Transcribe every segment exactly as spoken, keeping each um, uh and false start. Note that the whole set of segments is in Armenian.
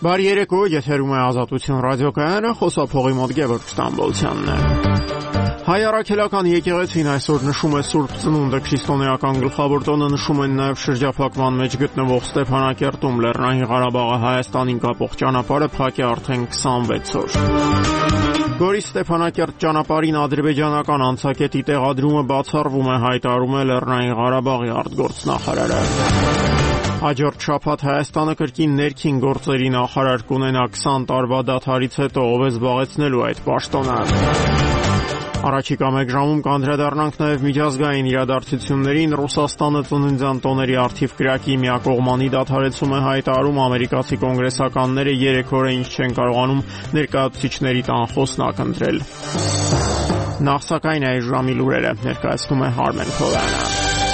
Բարի երեկո, եթերում է Ազատություն ռադիոկայանը, խոսափողի մոտ Գևորգ Ստամբոլցյանն է։ Հայ առաքելական եկեղեցին այսօր նշում է Սուրբ Ծնունդը, քրիստոնեական գլխավոր տոնը նշում են նաև շրջափակման մեջ գտնվող Ստեփանակերտում, Լեռնային Ղարաբաղը Հայաստանին կապող ճանապարհը փակ է արդեն քսանվեց օր։ Գորիս Ստեփանակերտ ճանապարհին ադրբեջանական անցակետի տեղադրումը բացառվում է, հայտարարում է Լեռնային Ղարաբաղի արտգործնախարարը։ Հաջորդ շաբաթ Հայաստանը կրկին ներքին գործերի նախարար կունենա քսան տարվա դադարից հետո, ով է զբաղեցնելու այդ պաշտոնը։ Առաջիկա մեկ ժամում կանդրադառնանք նաև միջազգային իրադարձություններին։ Ռուսաստանը ծննդյան տոների առթիվ կրակի միակողմանի դադարեցում է հայտարարում, ամերիկացի կոնգրեսականները երեք օր է ինչ չեն կարողանում ներկայացուցիչների տան խոսնակ ընտրել։ Նախ սակայն այս ժամի լուրերը ներկայացնում է Հարմեն Քովյանը։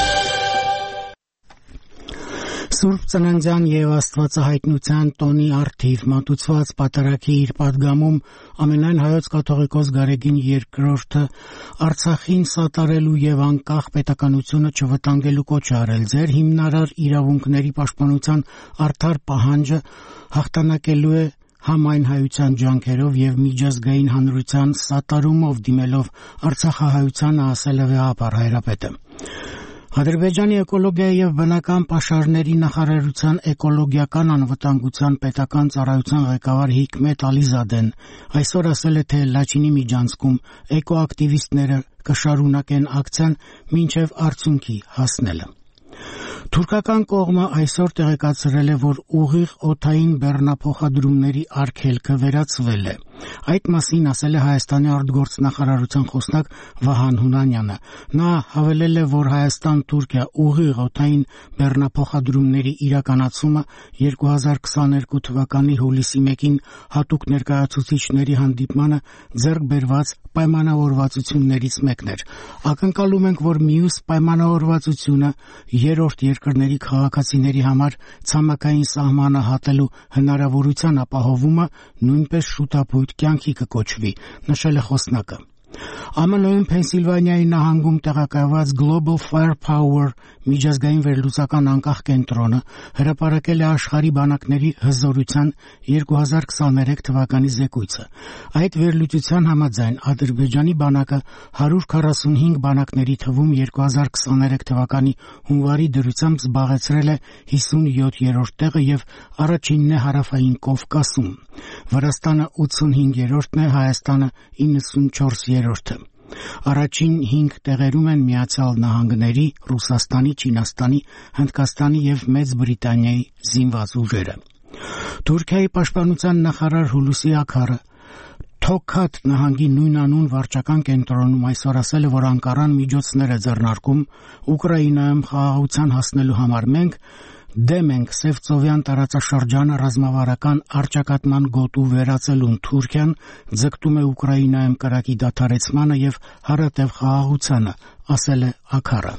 Սուրբ Ծննդյան եւ Աստվածահայտնության տոնի առթիվ մատուցված պատարագի իր պատգամում ամենայն հայոց կաթողիկոս Գարեգին երկրորդը Արցախին սատարելու եւ անկախ պետականությունը չվտանգելու կոչ արել։ Ձեր հիմնարար իրավունքների պաշտպանության արդար պահանջը հաղթանակելու է համայն հայության ջանքերով եւ միջազգային հանրության սատարումով դիմելով Արցախահայությանը, ասել է վեհապար հայրապետը։ Ադրբեջանի էկոլոգիայի եւ բնական պաշարների նախարարության էկոլոգիական անվտանգության պետական ծառայության ղեկավար Հիկմետ Ալիզադեն այսօր ասել է, թե Լաչինի միջանցքում էկոակտիվիստները կշարունակեն ակցիան մինչեւ արդյունքի հասնելը։ Թուրքական կողմը այսօր տեղեկացրել է, որ ուղիղ օդային բեռնափոխադրումների արգելքը վերացվել է։ Այդ մասին ասել է Հայաստանի արտգործնախարարության խոսնակ Վահան Հունանյանը։ Նա հավելել է, որ Հայաստան-Թուրքիա ուղիղ օդային բեռնափոխադրումների իրականացումը երկու հազար քսաներկու թվականի հուլիսի մեկին հատուկ ներկայացուցիչների հանդիպմանը ձեռք բերված պայմանավորվածություններից մեկն էր։ Ակնկալում ենք, որ մյուս պայմանավորվածությունը երրորդ երկրների քաղաքացիների համար ցամաքային սահմանը հատելու հնարավորության ապահովումը նույնպես շուտապույտ կյանքի կկոչվի, նշել է խոսնակը։ ԱՄՆ-ում Փենսիլվանիայի նահանգում տեղակայված Global Firepower միջազգային վերլուծական անկախ կենտրոնը հրապարակել է աշխարհի բանակների հզորության երկու հազար քսաներեք թվականի զեկույցը։ Այդ վերլուծության համաձայն Ադրբեջանի բանակը հարյուր քառասունհինգ բանակների թվում երկու հազար քսաներեք թվականի հունվարի դրությամբ զբաղեցրել է հիսունյոթերորդ տեղը եւ առաջինն է Հարավային Կովկասում։ Վրաստանը ութսունհինգերորդն է, Հայաստանը իննսունչորսերորդը։ Առաջին հինգ տեղերում են Միացյալ Նահանգների, Ռուսաստանի, Չինաստանի, Հնդկաստանի եւ Մեծ Բրիտանիայի զինված ուժերը։ Թուրքիայի պաշտպանության նախարար Հուլուսի Աքարը Թոքաթ նահանգի նույնանուն վարչական կենտրոնում այսօր ասել է, որ Անկարան միջոցներ է ձեռնարկում Ուկրաինայում խաղաղության հասնելու համար։ Մենք դեմ ենք Սևծովյան տարածաշրջանը ռազմավարական առճակատման գոտու վերածելուն։ Թուրքիան ձգտում է Ուկրաինայում կրակի դադարեցմանը եւ հարատև խաղաղությանը, ասել է Աքարը։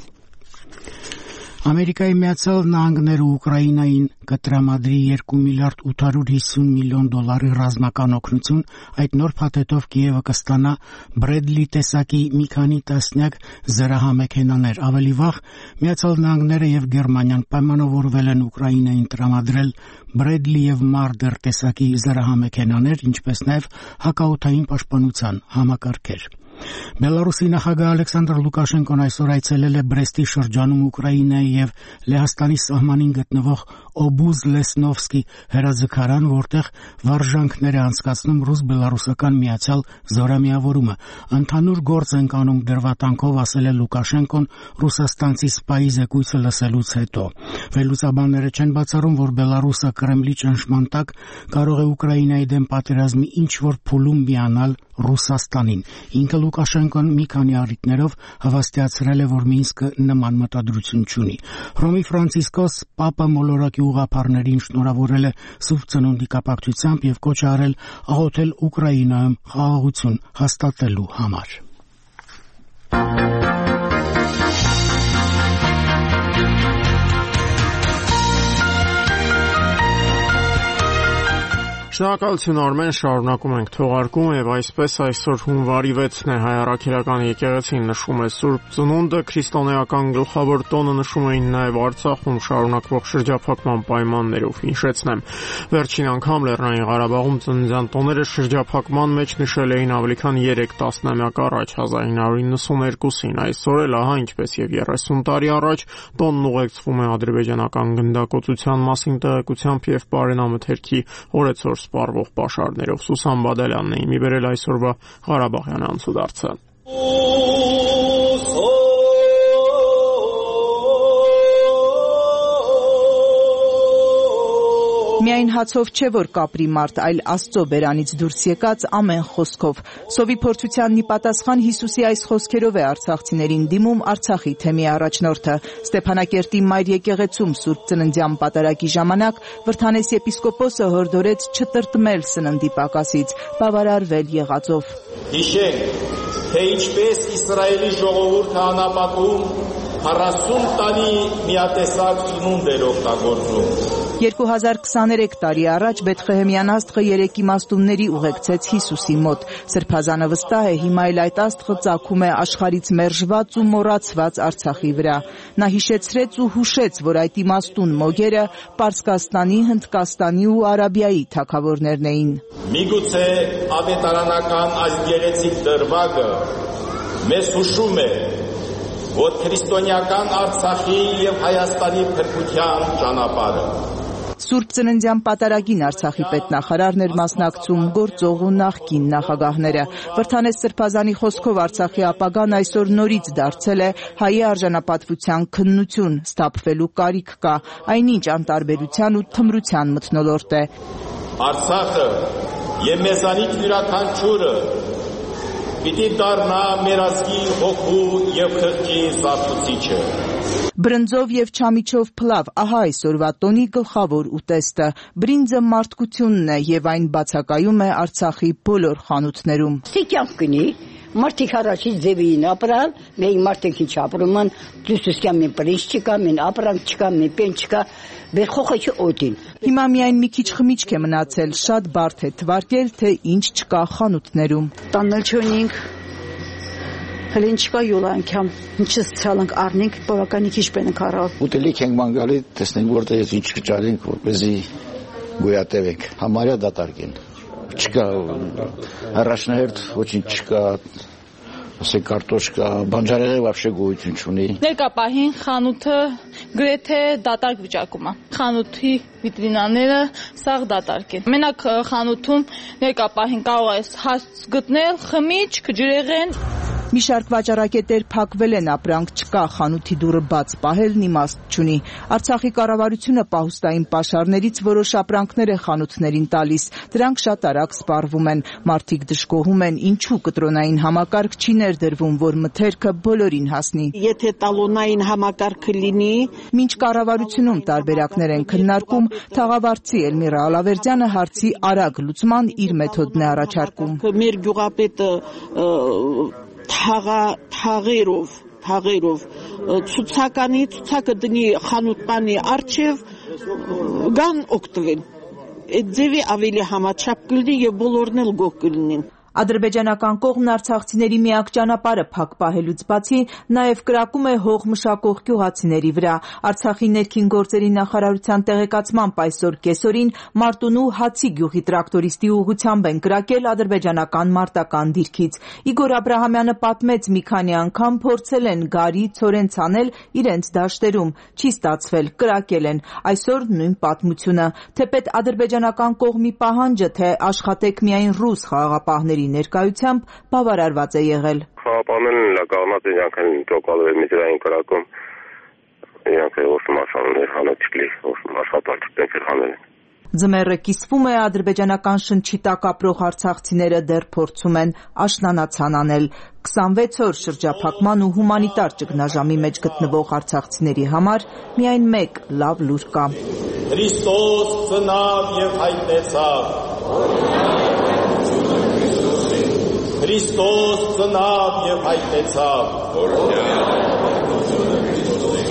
Ամերիկայի Միացյալ Նահանգները Ուկրաինային կտրամադրի երկու միլիարդ ութ հարյուր հիսուն միլիոն դոլարի ռազմական օգնություն, այդ նոր փաթեթով Կիևը կստանա Բրեդլի տեսակի մի քանի տասնյակ զրահամեքենաներ։ Ավելի վաղ Միացյալ Նահանգները եւ Գերմանիան պայմանավորվել են Ուկրաինային տրամադրել Բրեդլի եւ Մարդեր տեսակի զրահամեքենաներ, ինչպես նաեւ հակաօդային պաշտպանության համակարգեր։ Բելարուսի նախագահ Ալեքսանդր Լուկաշենկոն այսօր այցելել է Բրեստի շրջանում Ուկրաինայի եւ Լեհաստանի սահմանին գտնվող Օբուզ-Լեսնովսկի հրաձգարան, որտեղ վարժանքներ է անցկացնում ռուս-բելարուսական միացյալ զորամիավորումը։ Ընդհանուր գործ են անում դրվատանքով, ասել է Լուկաշենկոն ռուսաստանցի սպայի զեկույցը լսելուց հետո։ Վերլուծաբանները չեն բացառում, որ Բելարուսը Կրեմլի ճնշման տակ կարող է Ուկրաինայի դեմ պատերազմի ինչ-որ փուլում միանալ Ռուսաստանին։ Ինքը Լուկաշենկոն մի քանի առիթներով հավաստիացրել է, որ Մինսկը նման մտադրություն չունի։ Հռոմի Ֆրանցիսկոս Պապը մոլորակի ուղղափառներին շնորհավորել է Սուրբ Ծնունդի կապակցությամբ եւ կոչ արել աղոթել Ուկրաինայում խաղաղություն հաստատելու համար։ Շնորհակալություն Արմեն, շարունակում ենք թողարկումը եւ այսպես այսօր հունվարի վեցն է Հայ Առաքելական եկեղեցին նշում է Սուրբ Ծնունդը, քրիստոնեական գլխավոր տոնը նշում էին նաեւ Արցախում շարունակվող շրջափակման պայմաններով։ Հիշեցնեմ, վերջին անգամ Լեռնային Ղարաբաղում ծննդյան տոները շրջափակման մեջ նշել էին ավելի քան երեք տասնամյակ առաջ հազար ինը հարյուր նվաթերկուսին։ Այսօր էլ ահա ինչպես եւ երեսուն տարի առաջ տոնն ուղեկցվում է ադրբեջանական գնդակոծության մասին տեղեկությամբ եւ բարենամթերքի օրեցօր սպառվող պաշարներով։ Սուսան Բադալյանն է իմի բերել այսօրվա Ղարաբաղյան անցուդարձը։ Միայն հացով չէ, որ կապրի մարդ, այլ Աստծո բերանից դուրս եկած ամեն խոսքով։ Սովի փորձությանն ի պատասխան Հիսուսի այս խոսքերով է արցախցիներին դիմում Արցախի թեմի առաջնորդը։ Ստեփանակերտի Մայր եկեղեցում Սուրբ Ծննդյան պատարագի ժամանակ Վրդանես եպիսկոպոսը հորդորեց չտրտմել սննդի պակասից, բավարարվել եղածով։ Հիշենք, թե ինչպես Իսրայելի ժողովուրդը անապատում քառասուն տարի միատեսակ ծնունդ էր օգտագործում։ երկու հազար քսաներեք տարի առաջ Բեթխեհեմյան աստղը երեք իմաստունների ուղեկցեց Հիսուսի մոտ։ Սրբազանը վստահ է, հիմա էլ այդ աստղը ծագում է աշխարհից մերժված ու մոռացված Արցախի վրա։ Նա հիշեցրեց ու հուշեց, որ այդ իմաստուն մոգերը Պարսկաստանի, Հնդկաստանի ու Արաբիայի թագավորներն էին։ Միգուցե ավետարանական այս գեղեցիկ դրվագը մեզ հուշում է, որ քրիստոնեական Արցախի եւ Հայաստանի փրկության ճանապարհը։ Սուրբ Ծննդյան պատարագին Արցախի պետնախարարն էր մասնակցում, գործող ու նախկին նախագահները։ Վրդանես Սրբազանի խոսքով Արցախի ապագան այսօր նորից դարձել է հայի արժանապատվության քննություն, սթափվելու կարիք կա, այնինչ անտարբերության ու թմրության մթնոլորտ է։ Արցախը եւ մեզանից յուրաքանչյուրը պիտի դառնա մեր ազգի հոգու եւ խղճի զարթուցիչը։ Բրնձով եւ չամիչով փլավ, ահա այսօրվա տոնի գլխավոր ուտեստը։ Բրինձը մարդկությունն է եւ այն բացակայում է Արցախի բոլոր խանութներում։ Սիկյավ կնի, մարդիկ առաջից ձևին ապրալ, մենք մարդիկ ինչ ապրում են, դուսուսկյա մեն պրինչ չկա, մեն ապրանք չկա, մեն պեն չկա, բեր խոխոքի օտին։ Հիմա միայն մի քիչ խմիչք է մնացել, շատ բարդ է թվարկել, թե ինչ չկա խանութներում։ Տանել չունենք, հլին չկա յուլ անգամ, ինչս ցալանք առնենք, բավականի քիչ պենք առավ։ Ուտելիք ենք մանգալի, տեսնենք որտեղ ինչ կճարենք, որպեսզի գոյատևենք։ Համարյա դատարկ են։ Չկա առաջնահերթ ոչինչ չկա, ասենք կարտոշկա, բանջարեղենը вообще գոյություն չունի։ Ներկա պահին խանութը գրեթե դատարկ վիճակում է։ Խանութի վիտրինաները սաղ դատարկ են։ Մենակ խանութում ներկա պահին կարող ես հաց գտնել, խմիչք, ջրեղեն։ Մի շարք վաճառակետեր փակվել են, ապրանք չկա, խանութի դուռը բաց պահելն իմաստ չունի։ Արցախի կառավարությունը պահուստային պաշարներից որոշ ապրանքներ է խանութներին տալիս, դրանք շատ արագ սպառվում են, մարդիկ դժգոհում են, ինչու կտրոնային համակարգ չի ներդրվում, որ մթերքը բոլորին հասնի։ Եթե տալոնային համակարգը լինի, մինչ կառավարությունում տարբերակներ են քննարկում, թաղավարտի Էլմիրա Ալավերդյանը հարցի արագ լուծման իր մեթոդն է առաջարկում։ Մեր գյուղապետը թաղա թաղերով թաղերով ցուցականի ցուցակը դնի խանութանի արչև գան օգտվեն։ Այդ ձևի ավելի համաչափ կլինի եւ բոլորն էլ գոհ կլինեն։ Ադրբեջանական կողմն արցախցիների միակ ճանապարհը փակ պահելուց բացի նաև կրակում է հող մշակող գյուղացիների վրա։ Արցախի ներքին գործերի նախարարության տեղեկացմամբ այսօր կեսօրին Մարտունու Հացի գյուղի տրակտորիստի ուղղությամբ են կրակել ադրբեջանական մարտական դիրքից։ Իգոր Աբրահամյանը պատմեց, մի քանի անգամ փորձել են գարի ցորեն ցանել իրենց դաշտերում, չի ստացվել, կրակել են։ Այսօր նույն պատմությունը, թեպետ ադրբեջանական կողմի պահանջը, թե աշխատեք միայն ռուս խաղաղապահների ներկայությամբ բավարարված է եղել։ Խաղապահներն էլ կողմած իրենք են տոկալվել միտրային կրակում, իրենք էլ ոսում աշխատանքներ հանոչկլի, ոսում աշխատանքներ հանել։ Ձմեռը կիսվում է, ադրբեջանական շնչի տակ ապրող արցախցիները դեռ փորձում են աշնանացան անել։ քսանվեց օր շրջափակման ու հումանիտար ճգնաժամի մեջ գտնվող արցախցիների համար միայն մեկ լավ լուր կա։ Քրիստոս ծնավ եւ հայտնեցավ։ Քրիստոս ծնավ եւ հայտնեցավ։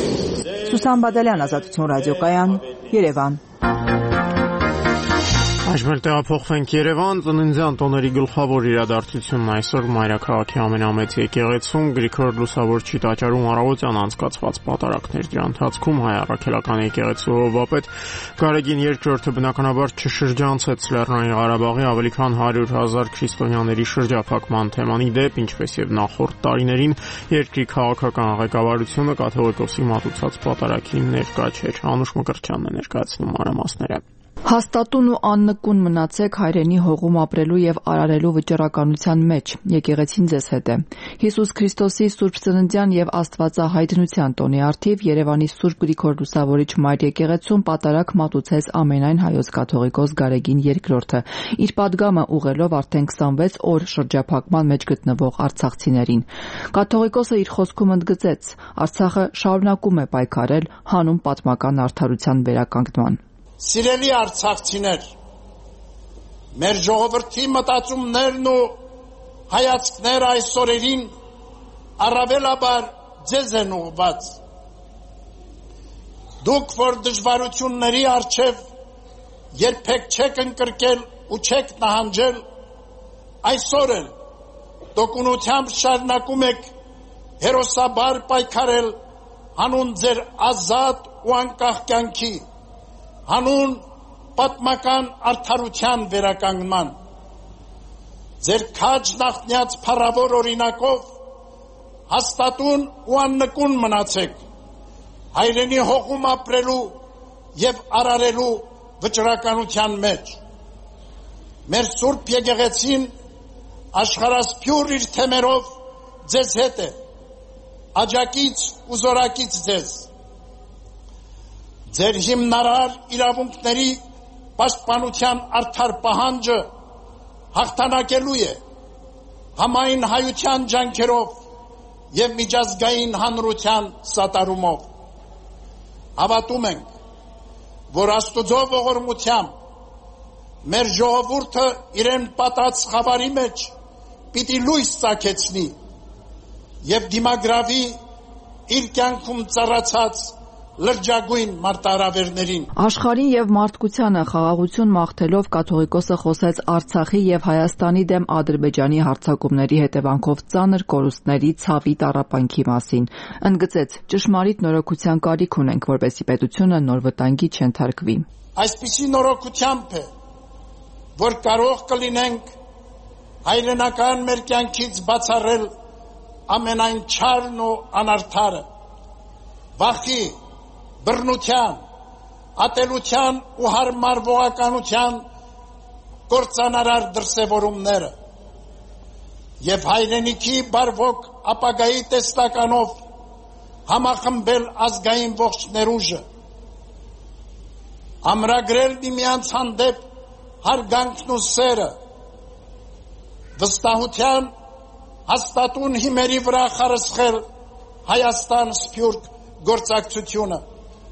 Սուսան Բադալյան, Ազատություն ռադիոկայան, Երևան։ Այժմ տեղափոխվենք Երևան, ծննդյան տոների գլխավոր իրադարձությունն այսօր մայրաքաղաքի ամենամեծ եկեղեցում Գրիգոր Լուսավորչի տաճարում առավոտյան անցկացված պատարակներ։ Դրա ընթացքում հայ առաքելական եկեղեցու հովվապետ Գարեգին երկրորդը բնականաբար չշրջանցեց Լեռնային Ղարաբաղի ավելի քան հարյուր հազար քրիստոնյաների շրջափակման թեման, ի դեպ, ինչպես եւ նախորդ տարիներին, երկրի քաղաքական ղեկավարությունը կաթողիկոսի մատուցած պատարակին ներկա չէր։ Անուշ Մկրտչյանն է ներկայացնում մանրամասները։ Հաստատուն ու աննկուն մնացեք հայրենի հողում ապրելու եւ արարելու վճռականության մեջ։ Եկեղեցին ձեզ հետ է։ Հիսուս Քրիստոսի Սուրբ Ծննդյան եւ Աստվածահայտնության տոնի առթիվ Երևանի Սուրբ Գրիգոր Լուսավորիչ մայր եկեղեցում պատարակ մատուցեց ամենայն հայոց կաթողիկոս Գարեգին երկրորդը, իր պատգամը ուղղելով արդեն քսանվեց օր շրջափակման մեջ գտնվող արցախցիներին։ Կաթողիկոսը իր խոսքում ընդգծեց. Արցախը շարունակում է պայքարել հանուն պատմական արդարության վերականգնման։ Սիրելի արցախցիներ, մեր ժողովրդի մտածումներն ու հայացքները այս օրերին առավելաբար ձեզ են ուղղված։ Դուք, որ դժվարությունների առջև երբեք չեք ընկրկել ու չեք նահանջել, այսօր էլ տոկունությամբ շարունակում եք հերոսաբար պայքարել հանուն ձեր ազատ ու անկախ կյանքի, հանուն պատմական արդարության վերականգնման։ Ձեր քաջ նախնյաց փառավոր օրինակով հաստատուն ու աննկուն մնացեք հայրենի հողում ապրելու եւ արարելու վճռականության մեջ։ Մեր Սուրբ եկեղեցին աշխարհասփյուր իր թեմերով ձեզ հետ է, աջակից ու զորակից ձեզ։ Ձեր հիմնարար իրավունքների պաշտպանության արդար պահանջը հաղթանակելու է համայն հայության ջանքերով եւ միջազգային հանրության սատարումով։ Հավատում ենք, որ Աստուծո ողորմությամբ մեր ժողովուրդը իրեն պատած խավարի մեջ պիտի լույս ծագեցնի եւ դիմագրավի իր կյանքում ծառացած լրջագույն մարտահրավերներին։ Աշխարհին եւ մարդկությանը խաղաղություն մաղթելով կաթողիկոսը խոսեց Արցախի եւ Հայաստանի դեմ Ադրբեջանի հարձակումների հետևանքով ծանր կորուստների ցավի տառապանքի մասին։ Ընդգծեց. ճշմարիտ նորոգության կարիք ունենք, որպեսզի պետությունը նոր վտանգի չընթարկվի։ Այսպիսի նորոգությամբ է, որ կարող կլինենք հայրենական մեր կյանքից բացառել ամենայն չարն ու անարդարը, վախի, բռնության, ատելության ու հարմարվողականության կործանարար դրսևորումները եւ հայրենիքի բարվոք ապագայի տեսլականով համախմբել ազգային ողջ ներուժը, ամրագրել միմյանց հանդեպ հարգանքն ու սերը, վստահության հաստատուն հիմերի վրա խարսխել Հայաստան սփյուռք գործակցությունը։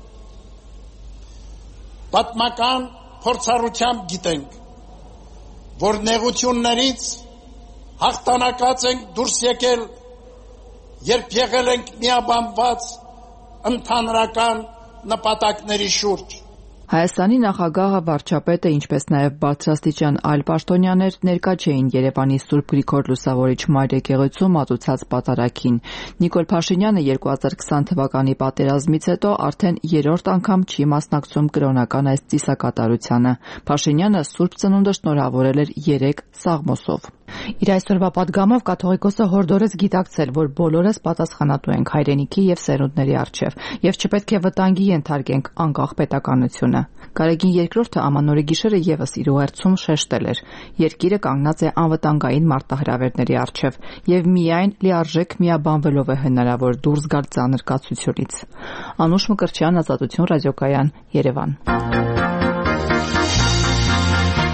Պատմական փորձառությամբ գիտենք, որ նեղություններից հաղթանակած ենք դուրս եկել, երբ եղել ենք միաբանված ընդհանրական նպատակների շուրջ։ Հայաստանի նախագահը, վարչապետը, ինչպես նաև բարձրաստիճան այլ պաշտոնյաներ ներկա չէին Երևանի Սուրբ Գրիգոր Լուսավորիչ մայր եկեղեցու մատուցած պատարակին։ Նիկոլ Փաշինյանը երկու հազար քսան թվականի պատերազմից հետո արդեն երրորդ անգամ չի մասնակցում կրոնական այս ծիսակատարությանը։ Փաշինյանը Սուրբ Ծնունդը շնորհավորել էր երեք սաղմոսով։ Իր այսօրվա պատգամով կաթողիկոսը հորդորեց գիտակցել, որ բոլորս պատասխանատու ենք հայրենիքի եւ սերունդների առջեւ եւ չպետք է վտանգի ենթարկենք անկախ պետականությունը։ Գարեգին երկրորդը ամանորի գիշերը եւս իր ուղերձում շեշտել էր. երկիրը կանգնած է անվտանգային մարտահրավերների առջեւ եւ միայն լիարժեք միաբանվելով է հնարավոր դուրս գալ ծանր կացությունից։ Անուշ Մկրտչյան, Ազատություն ռադիոկայան, Երևան։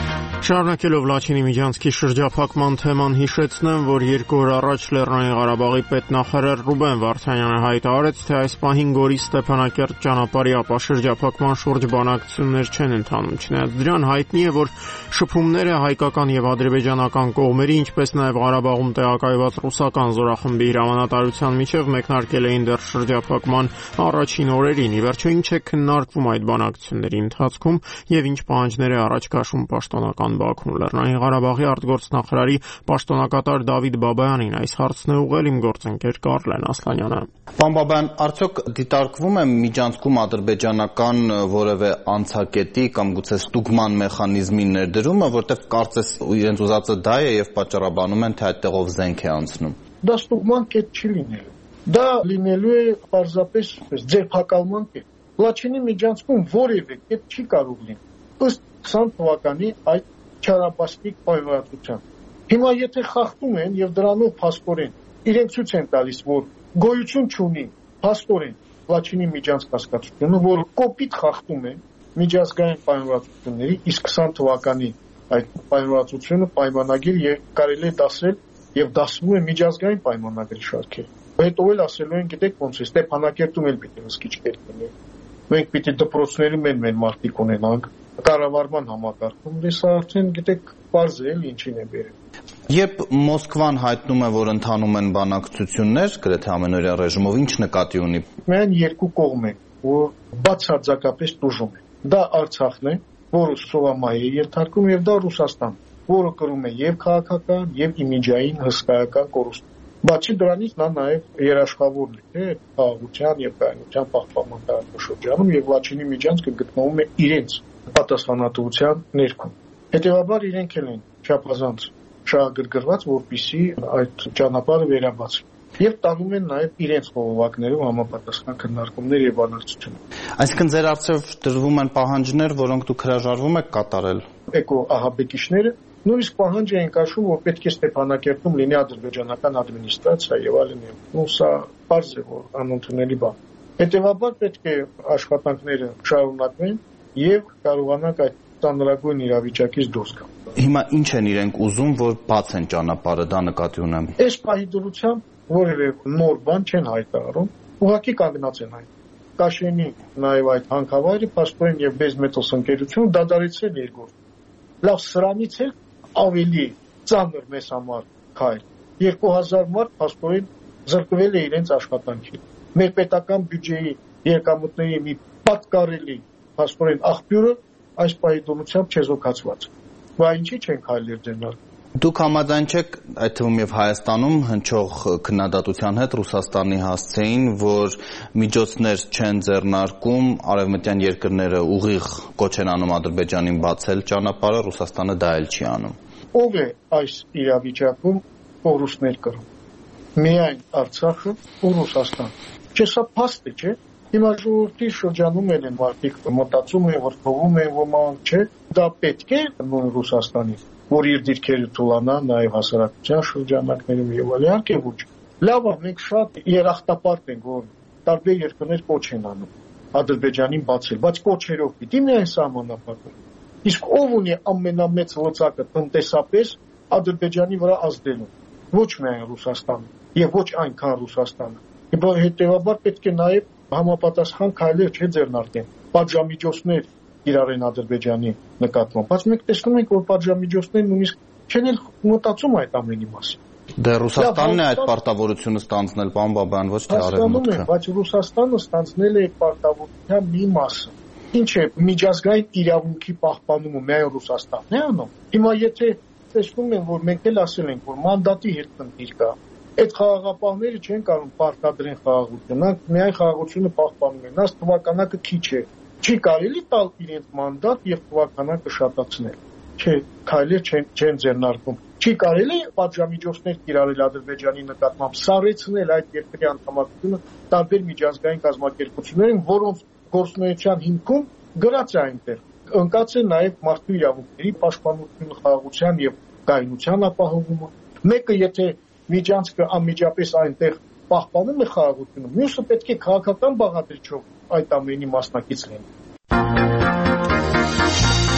Շարունակելով Լաչինի Միջանցքի շրջափակման թեման հիշեցնեմ, որ երկու օր առաջ Լեռնային Ղարաբաղի պետնախարար Ռուբեն Վարդանյանը հայտարարեց, թե այս պահին Գորի Ստեփանակերտ ճանապարհի ապաշրջափակման շուրջ բանակցություններ չեն ընթանում։ Չնայած դրան հայտնի է, որ շփումները հայկական եւ ադրբեջանական կողմերի, ինչպես նաեւ Ղարաբաղում տեղակայված ռուսական զորախմբի հրամանատարության միջև մեկնարկել էին դեռ շրջափակման առաջին օրերին։ Ի վերջո ինչ է քննարկվում այդ բանակցությունների ընթացքում եւ ինչ պահանջներ է առաջ քաշում պաշտոնական Բաքուն։ Լեռնային Ղարաբաղի արտգործնախարարի պաշտոնակատար Դավիթ Բաբայանին այս հարցն է ուղղել իմ գործընկեր Կարլեն Ասլանյանը։ Պարոն Բաբայան, արդյոք դիտարկվում է միջանցքում ադրբեջանական որևէ անցակետի կամ գուցե ստուգման մեխանիզմի ներդրումը, որտեղ կարծես իրենց ուզածը դա է եւ պատճառաբանում են, թե այդտեղով զենք է անցնում։ Դա ստուգման կետ չի լինելու։ Դա լինելու է պարզապես ձերբակալման կետ։ Լաչինի միջանցքում որևէ կետ չի կարող լինել։ Ըստ քսան թվականի այդ չարաբաստիկ պայմանավորվածության։ Հիմա եթե խախտում են եւ դրանով փաստորեն իրենք ցույց են տալիս, որ գոյություն չունի փաստորեն Լաչինի միջանցք հասկացությունը, որ կոպիտ խախտում են միջազգային պայմանավորվածությունների, իսկ քսան թվականի այդ պայմանավորվածությունը պայմանագիր եւ կարելի է դասել եւ դասվում է միջազգային պայմանագրի շարքեր։ Հետո էլ ասելու են, գիտեք ոնց է, Ստեփանակերտում էլ պիտի հսկիչ կերպ լինի։ Մենք պիտի դպրոցներում են մեր մարդիկ ունենանք կառավարման համակարգում, դες արդեն գիտեք պարզ է ինչին է բերել։ Երբ Մոսկվան հայտնում է, որ ընթանում են բանակցություններ, գրեթե ամենօրյա ռեժիմով, ինչ նկատի ունի։ Միայն երկու կողմ է, որ բացարձակապես տուժում է։ Դա Արցախն է, որը սովամահ է ենթարկում, եւ դա Ռուսաստան, որը կրում է եւ քաղաքական, եւ իմիջային հսկայական կորուստ։ Բացի դրանից նա նաև երաշխավորն է խաղաղության եւ կայունության պահպանման տարածաշրջանում եւ Լաչինի միջանցքը գտնվում է իրենց պատասխանատվության ներքո։ Հետևաբար իրենք են չափազանց շահագրգռված, որպիսի այդ ճանապարհը վերաբացվի եւ տանում են նաեւ իրենց խողովակներով համապատասխան քննարկումներ եւ բանակցություններ։ Այսինքն ձեր առջեւ դրվում են պահանջներ, որոնք դուք հրաժարվում եք կատարել։ Էկո ահաբեկիչները նույնիսկ պահանջ էին կաշում, որ պետք է Ստեփանակերտում լինի ադրբեջանական ադմինիստրացիա եւ այլն։ Ու սա պարզ է, որ անընդունելի բան։ Հետևաբար պետք է աշխատանքները շարունակվեն եւ կարողանանք այդ ծանրագույն իրավիճակից դուրս գալ։ Հիմա ինչ են իրենք ուզում, որ բաց են ճանապարհը, դա նկատի ունեմ։ Այս պահի դրությամբ որևէ նոր բան չեն հայտարարում, ուղղակի կանգնած են այն։ Կաշենի նաեւ այդ հանքավայրը Փաստորեն եւ Բեզմետոս ընկերությունը դադարեցրել երկրորդ։ Լավ, սրանից էլ ավելի ծանր մեզ համար քայլ։ երկու հազար մարդ փաստորեն զրկվել է իրենց աշխատանքի։ Մեր պետական բյուջեի եկամուտների մի պատկառելի փաստորեն աղբյուրը այս պահի դրությամբ չեզոքացված։ Բա ինչի չեն քայլեր դրանալ։ Դուք համաձայն չեք այդ թվում եւ Հայաստանում հնչող քննադատության հետ Ռուսաստանի հասցեին, որ միջոցներ չեն ձեռնարկում, արևմտյան երկրները ուղիղ կոչ են անում Ադրբեջանին բացել ճանապարհը, Ռուսաստանը դա էլ չի անում։ Ով է այս իրավիճակում կորուստներ կրում։ Միայն Արցախը ու Ռուսաստան։ Չէ, սա փաստ է, չէ։ Հիմա ժողովրդի շրջանում են մարդիկ մտածում են, որ փողում են ոմանք, չէ։ Դա պետք է նույն Ռուսաստանի, որ իր դիրքերը թուլանա նաև հասարակության շրջանակներում եւ այլ, իհարկե ոչ։ Լավ է, մենք շատ երախտապարտ ենք, որ տարբեր երկրներ կոչ են անում Ադրբեջանին բացել, բայց կոչերով պիտի միայն սահմանափակել։ Իսկ ով ունի ամենամեծ լծակը տնտեսապես Ադրբեջանի վրա ազդելու։ Ոչ միայն Ռուսաստանը եւ ոչ այնքան Ռուսաստանը։ Հետևաբար պետք է նաեւ համապատասխան քայլեր չէ ձեռնարկեն։ Պատժամիջոցներ իրարեն Ադրբեջանի նկատմամբ։ Բայց մենք տեսնում ենք, որ պատժամիջոցներն նույնիսկ չեն էլ մտածում այդ ամենի մասին։ Դե Ռուսաստանն է այդ պարտավորությունը ստանձնել, պարոն Բաբայան, ոչ թե Արևմուտքը։ Բայց Ռուսաստանը ստանձնել է պարտավորության մի մասը։ Ինչ է միջազգային իրավունքի պահպանումը միայն Ռուսաստանն է անում։ Հիմա եթե տեսնում են, որ մենք էլ ասել ենք, որ մանդատի հետ խնդիր կա, այդ խաղաղապահները չեն կարող պարտադրեն խաղաղությունը, միայն խաղաղությունը պահպանում են, այս թվականակը քիչ է։ Չի կարելի տալ իրենց մանդատ եւ թվականակը շատացնել։ Չէ, քայլեր չեն չեն ձեռնարկում։ Չի կարելի պատժամիջոցներ կիրառել Ադրբեջանի նկատմամբ, սառեցնել այդ երկրի անդամակցությունը տարբեր միջազգային կազմակերպություններին, որոնց գործունեության հիմքում գրած է այնտեղ ընկած է նաև մարդու իրավունքների պաշտպանությունը, խաղաղության եւ կայունության ապահովումը։ Մեկը եթե միջանցքը անմիջապես այնտեղ պահպանում է խաղաղությունը, մյուսը պետք է քաղաքական բաղադրիչով այդ ամենի մասնակից լինի։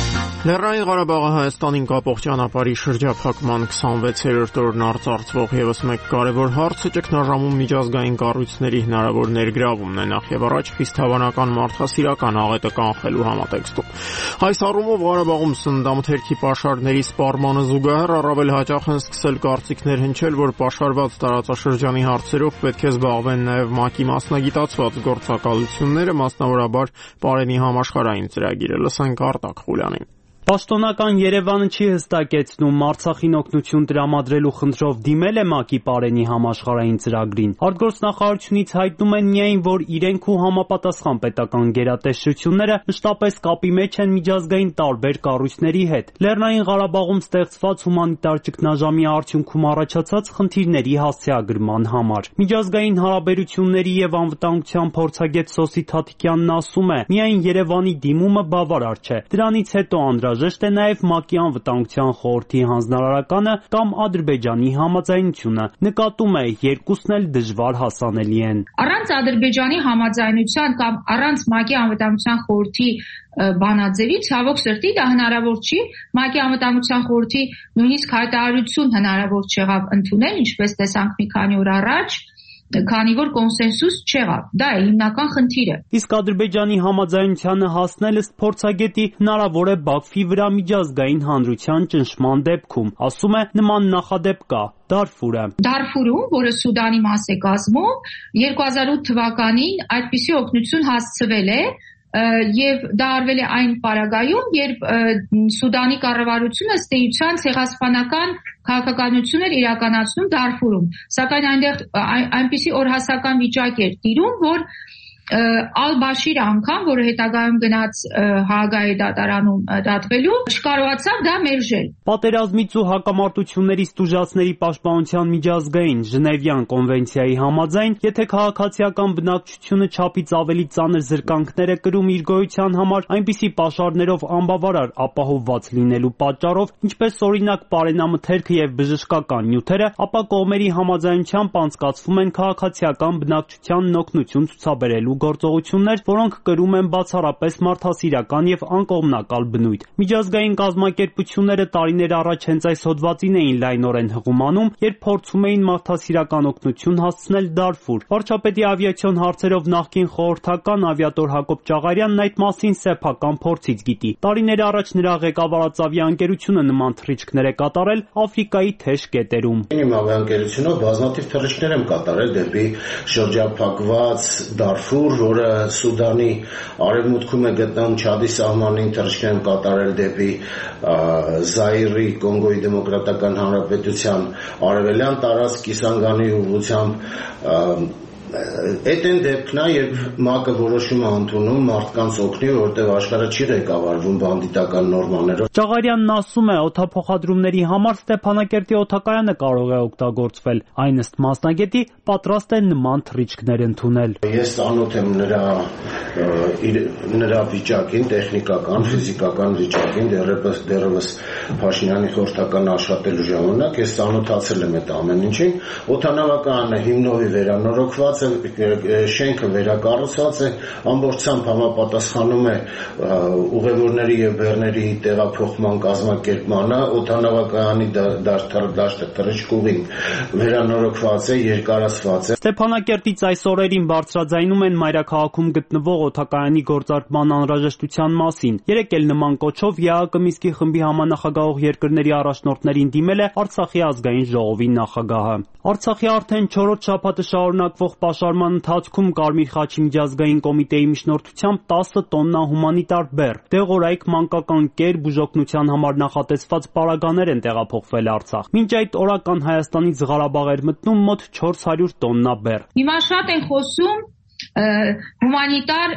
Լեռնային Ղարաբաղը Հայաստանին կապող ճանապարհի շրջափակման քսանվեցերորդ օրն արծարծվող ևս մեկ կարևոր հարցը ճգնաժամում միջազգային կառույցների հնարավոր ներգրավումն է, նախ եւ առաջ խիստ հավանական մարդասիրական աղետը կանխելու համատեքստում։ Այս առումով Ղարաբաղում սննդամթերքի պաշարների սպառմանը զուգահեռ առավել հաճախ են սկսել կարծիքներ հնչել, որ պաշարված տարածաշրջանի հարցերով պետք է զբաղվեն նաեւ ՄԱԿ-ի մասնագիտացված գործակալությունները, մասնավորաբար Պարենի համաշխարհային ծրագիրը։ Լսենք Արտակ Խուլյանին։ Պաշտոնական Երևանը չի հստակեցնում Արցախին օգնություն տրամադրելու խնդրով դիմել է ՄԱԿ-ի Պարենի համաշխարհային ծրագրին։ Արտգործնախարարությունից հայտնում են միայն, որ իրենք ու համապատասխան պետական գերատեսչությունները մշտապես կապի մեջ են միջազգային տարբեր կառույցների հետ Լեռնային Ղարաբաղում ստեղծված հումանիտար ճգնաժամի արդյունքում առաջացած խնդիրների հասցեագրման համար։ Միջազգային հարաբերությունների եւ անվտանգության փորձագետ Սոսի Թաթիկյանն ասում է, միայն Երևանի դիմումը բավարար չէ։ Դրանից հետո անհրաժեշտ է նաև ՄԱԿ-ի անվտանգության խորհրդի հանձնարարականը կամ Ադրբեջանի համաձայնությունը։ Նկատում է, երկուսն էլ դժվար հասանելի են։ Առանց Ադրբեջանի համաձայնության կամ առանց ՄԱԿ-ի անվտանգության խորհրդի բանաձևի ցավոք սրտի դա հնարավոր չի։ ՄԱԿ-ի անվտանգության խորհրդի նույնիսկ հայտարարություն հնարավոր չեղավ ընդունել, ինչպես տեսանք մի քանի օր առաջ, քանի որ կոնսենսուս չեղավ։ Դա է հիմնական խնդիրը։ Իսկ Ադրբեջանի համաձայնությանը հասնել ըստ փորձագետի հնարավոր է Բաքվի վրա միջազգային հանրության ճնշման դեպքում։ Ասում է, նման նախադեպ կա։ Դարֆուրը։ Դարֆուրում, որը Սուդանի մաս է կազմում, երկու հազար ութ թվականին այդպիսի օգնություն հասցվել է եւ դա արվել է այն պարագայում, երբ Սուդանի կառավարությունը ըստ էության ցեղասպանական քաղաքականություն էր իրականացնում Դարֆուրում։ Սակայն այնտեղ այնպիսի օրհասական վիճակ էր տիրում, որ Ալ-Բաշիրը անգամ, որը հետագայում գնաց Հաագայի դատարանում դատվելու, չկարողացավ դա մերժել։ Պատերազմից ու հակամարտություններից տուժածների պաշտպանության միջազգային Ժնևյան կոնվենցիայի համաձայն, եթե քաղաքացիական բնակչությունը չափից ավելի ծանր զրկանքներ է կրում իր գոյության համար, այնպիսի պաշարներով անբավարար ապահովված լինելու պատճառով, ինչպես օրինակ պարենամթերքը եւ բժշկական նյութերը, ապա կողմերի համաձայնությամբ անցկացվում են քաղաքացիական բնակչությանն օգնություն ցուցաբերելու գործողություններ, որոնք կրում են բացառապես մարդասիրական եւ անկողմնակալ բնույթ։ Միջազգային կազմակերպությունները տարիներ առաջ հենց այս հոդվածին էին լայնորեն հղումանում, երբ փորձում էին մարդասիրական օգնություն հասցնել Դարֆուր։ Վարչապետի ավիացիոն հարցերով նախկին խորհրդական ավիատոր Հակոբ Ճաղարյանն այդ մասին սեփական փորձից գիտի։ Տարիներ առաջ նրա ղեկավարած ավիաընկերությունը նման թռիչքներ է կատարել Աֆրիկայի թեժ կետերում։ Իմ ավիաընկերությունով բազմաթիվ թռիչքներ եմ կատարել դեպի շրջափակված Դարֆուր, որը Սուդանի արևմուտքում է գտնվում, Չադի սահմանին թռիչքներ են կատարել դեպի Զայրի, Կոնգոյի դեմոկրատական հանրապետության արևելյան տարածք, Կիսանգանի ուղղությամբ Այդ են դեպքն է, երբ ՄԱԿ-ը որոշում է ընդունում մարդկանց օգնի, որտեղ աշխարհը չի ղեկավարվում բանդիտական նորմաներով։ Ճաղարյանն ասում է, օդափոխադրումների համար Ստեփանակերտի օդակայանը կարող է օգտագործվել, այն ըստ մասնագետի պատրաստ է նման թռիչքներ ընդունել։ Ես ծանոթ եմ նրա նրա վիճակին, տեխնիկական, ֆիզիկական վիճակին, դեռևս դեռևս Փաշինյանի խորհրդական աշխատելու ժամանակ ես ծանոթացել եմ այդ ամեն ինչին։ Օդանավակայանը հիմնովի վերանորոգված շենքը վերակառուցված է, ամբողջությամբ համապատասխանում է ուղևորների եւ բեռների տեղափոխման կազմակերպմանը, օդանավակայանի դաշտը թռիչքուղին վերանորոգված է, երկարացված է։ Ստեփանակերտից այս օրերին բարձրաձայնում են մայրաքաղաքում գտնվող օդակայանի գործարկման անհրաժեշտության մասին։ Երեկ էլ նման կոչով ԵԱՀԿ Մինսկի խմբի համանախագահող երկրների առաջնորդներին դիմել է Արցախի ազգային ժողովի նախագահը։ Արցախի արդեն չորրորդ շաբաթը շարունակվող պաշարման ընթացքում Կարմիր խաչի միջազգային կոմիտեի միջնորդությամբ տասը տոննա հումանիտար բեռ, դեղորայք, մանկական կեր, բուժօգնության համար նախատեսված պարագաներ են տեղափոխվել Արցախ։ Մինչ այդ օրական Հայաստանից Ղարաբաղ էր մտնում մոտ չորս հարյուր տոննա բեռ։ Հիմա շատ են խոսում հումանիտար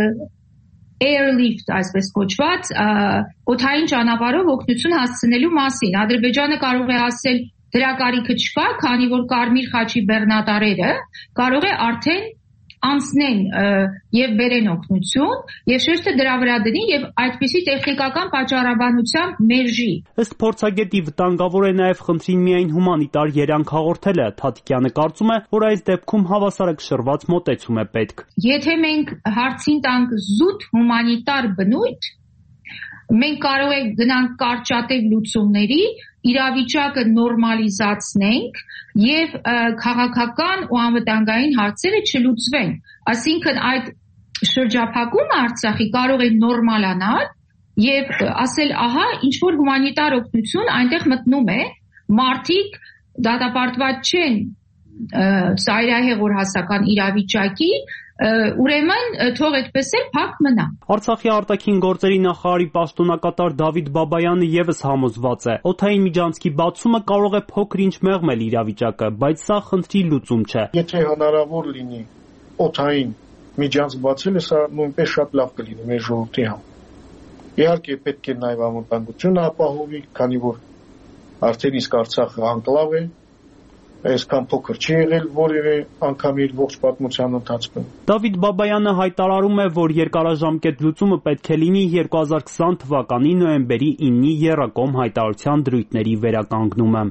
airlift, այսպես կոչված, օդային ճանապարհով օգնություն հասցնելու մասին։ Ադրբեջանը կարող է ասել դրա կարիքը չկա, քանի որ Կարմիր խաչի բեռնատարերը կարող է արդեն անցնեն եւ բերեն օգնություն եւ շեշտը դրա վրա դնի եւ այդպիսի տեխնիկական պատճառաբանությամբ մերժի։ Ըստ փորձագետի վտանգավոր է նաեւ խնդրին միայն հումանիտար երանգ հաղորդելը։ Թաթիկյանը կարծում է, որ այս դեպքում հավասարակշռված մոտեցում է պետք։ Եթե մենք հարցին տանք զուտ հումանիտար բնույթ, մենք կարող ենք գնանք կարճատև լուծումների, իրավիճակը նորմալիզացնենք եւ քաղաքական ու անվտանգային հարցերը չլուծվեն։ Այսինքն այդ շրջափակումը Արցախի կարող է նորմալանալ եւ ասել, ահա, ինչ որ հումանիտար օգնություն այնտեղ մտնում է, մարդիկ դատապարտված չեն ծայրահեղ օրհասական իրավիճակի, ուրեմն թող այդպես էլ փակ մնա։ Արցախի արտաքին գործերի նախարարի պաշտոնակատար Դավիթ Բաբայանը եւս համոզված է, օդային միջանցքի բացումը կարող է փոքր-ինչ մեղմել իրավիճակը, բայց սա խնդրի լուծում չէ։ Եթե հնարավոր լինի օդային միջանցք բացելը, սա նույնպես շատ լավ կլինի մեր ժողովրդի համար։ Իհարկե պետք է նաեւ անվտանգությունը ապահովի, քանի որ արդեն իսկ Արցախը անկլավ է, այսքան փոքր չի եղել որևէ անգամ իր ողջ պատմության ընթացքում։ Դավիթ Բաբայանը հայտարարում է, որ երկարաժամկետ լուծումը պետք է լինի երկու հազար քսան թվականի նոյեմբերի իննի եռակողմ հայտարարության դրույթների վերականգնումը։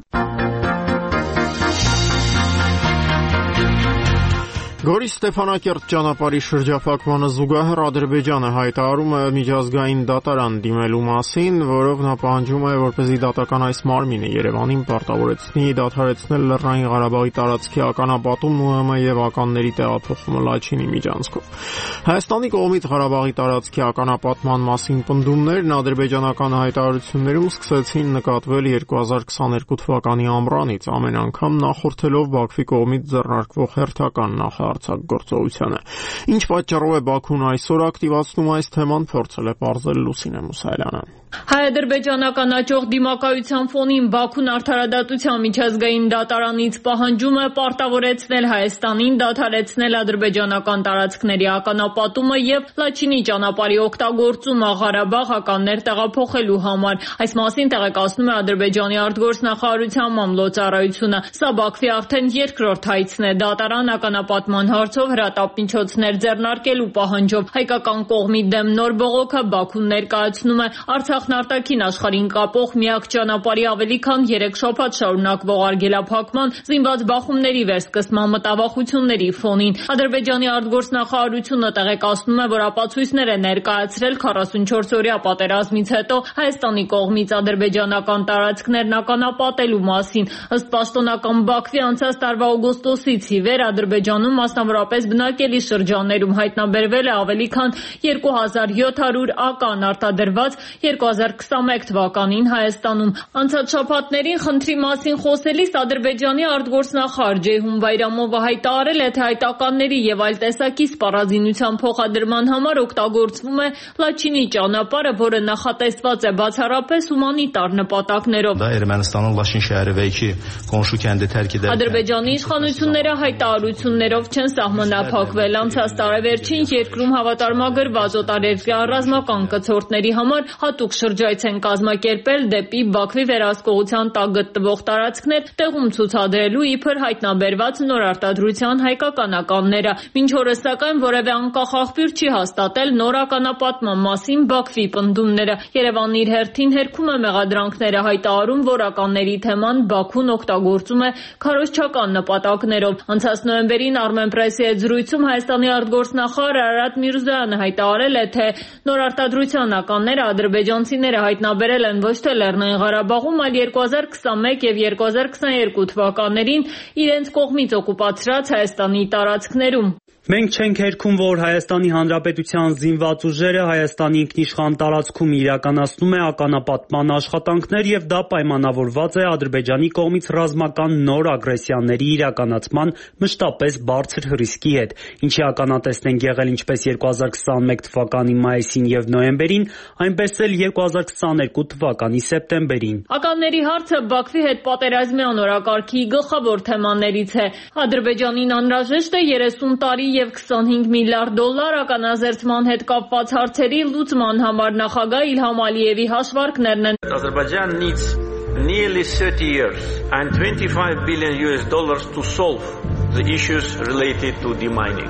Գորի Ստեփանակերտ ճանապարհի շրջափակմանը զուգահեռ Ադրբեջանը հայտարարում է միջազգային դատարան դիմելու մասին, որով նա պահանջում է, որպեսզի դատական այս մարմինը Երևանին պարտավորեցնի դադարեցնել Լեռնային Ղարաբաղի տարածքի ականապատումն ու ՄՄ եւ ականների տեղափոխումը Լաչինի միջանցքով։ Հայաստանի կողմից Ղարաբաղի տարածքի ականապատման մասին պնդումներն ադրբեջանական հայտարարություններում սկսեցին նկատվել երկու հազար քսաներկու թվականի ամռանից, ամեն անգամ նախորդելով Բաքվի կողմից ձեռնարկվող հերթական նախարարության գործողությանը։ Ինչ պատճառով է Բաքուն այսօր ակտիվացնում այս թեման, փորձել է պարզել Լուսինե Մուսայելյանը։ Հայ-ադրբեջանական աճող դիմակայության ֆոնին Բաքուն արդարադատության միջազգային դատարանից պահանջում է պարտավորեցնել Հայաստանին դադարեցնել ադրբեջանական տարածքների ականապատումը եւ Լաչինի ճանապարհի օգտագործումը Ղարաբաղ ականներ տեղափոխելու համար։ Այս մասին տեղեկացնում է Ադրբեջանի արտգործնախարարության մամլոյցարայությունը։ Սա Բաքվի արդեն երկրորդ հայցն է դատարան ականապատման հարցով հրատապ-միջոցներ ձեռնարկելու պահանջով։ Հայկական կողմի դեմ նոր բողոքը Բաքուն ներկայացնում է Արցախն արտաքին աշխարհին կապող միակ ճանապարհի ավելի քան երեք շաբաթ շարունակվող արգելափակման, զինված բախումների վերսկսման մտավախությունների ֆոնին։ Ադրբեջանի արտգործնախարարությունը տեղեկացնում է, որ ապացույցներ է ներկայացրել քառասունչորս-օրյա պատերազմից հետո Հայաստանի կողմից ադրբեջանական տարածքներն ականապատելու մասին։ Ըստ պաշտոնական Բաքվի անցած տարվա օգոստոսից ի վեր Ադրբեջանում, մասնավորապես բնակելի շրջաններում հայտնաբերվել է ավելի քան երկու հազար յոթ հարյուր ական արտադրված երկու հազար քսաներկու թվականին Հայաստանում։ Անցած շաբաթներին խնդրի մասին խոսելիս Ադրբեջանի արտգործնախարար Ջեյհուն Բայրամովը հայտարարել է, թե հայտականների եւ այլ տեսակի սպառազինության փոխադրման համար օգտագործվում է Լաչինի ճանապարհը, որը նախատեսված է բացառապես հումանիտար նպատակներով։ Դա Ermənistanın Laçin şəhəri və iki qonşu kəndi tərk edər։ Ադրբեջանի իշխանությունները հայտարարություններով չեն սահմանափակվել։ Անցած տարեվերջին երկրում հավատարմագրված օտարերկրյա ռազմական կցորդների համար հատուկ շրջայց են կազմակերպել դեպի Բաքվի վերահսկողության տակ գտնվող տարածքներ, տեղում ցուցադրելու իբր հայտնաբերված նոր արտադրության հայկական ականները։ Մինչ օրս սակայն որևէ անկախ աղբյուր չի հաստատել նոր ականապատման մասին Բաքվի պնդումները։ Երևանն իր հերթին հերքում է մեղադրանքները, հայտարարում, որ ականների թեման Բաքուն օգտագործում է քարոզչական նպատակներով։ Անցած նոյեմբերին Armenpress-ի հետ զրույցում Հայաստանի արտգործնախարար Արարատ Միրզոյանը հայտարարել է, թե նոր արտադրության ականները ադրբեջանցիները հայտնաբերել են ոչ թե Լեռնային Ղարաբաղում, այլ երկու հազար քսանմեկ եւ երկու հազար քսաներկու թվականներին իրենց կողմից օկուպացրած Հայաստանի տարածքներում։ Մենք չենք հերքում, որ Հայաստանի Հանրապետության զինված ուժերը Հայաստանի ինքնիշխան տարածքում իրականացնում է ականապատման աշխատանքներ եւ դա պայմանավորված է Ադրբեջանի կողմից ռազմական նոր ագրեսիաների իրականացման մշտապես բարձր ռիսկի հետ, ինչի ականատեսն են եղել ինչպես երկու հազար քսանմեկ թվականի մայիսին եւ նոյեմբերին, այնպես էլ երկու հազար քսաներկու թվականի սեպտեմբերին։ Ականների հարցը Բաքվի հետ պատերազմյան օրակարգի գլխավոր թեմաներից է։ Ադրբեջանին անհրաժեշտ է երեսուն տարի եւ քսանհինգ միլիարդ դոլար ականաձերծման հետ կապված հարցերի լուծման համար նախագահ Իլհամ Ալիևի հաշվարկներն են։ Azerbaijan needs nearly thirty years and twenty-five billion U S dollars to solve the issues related to demining.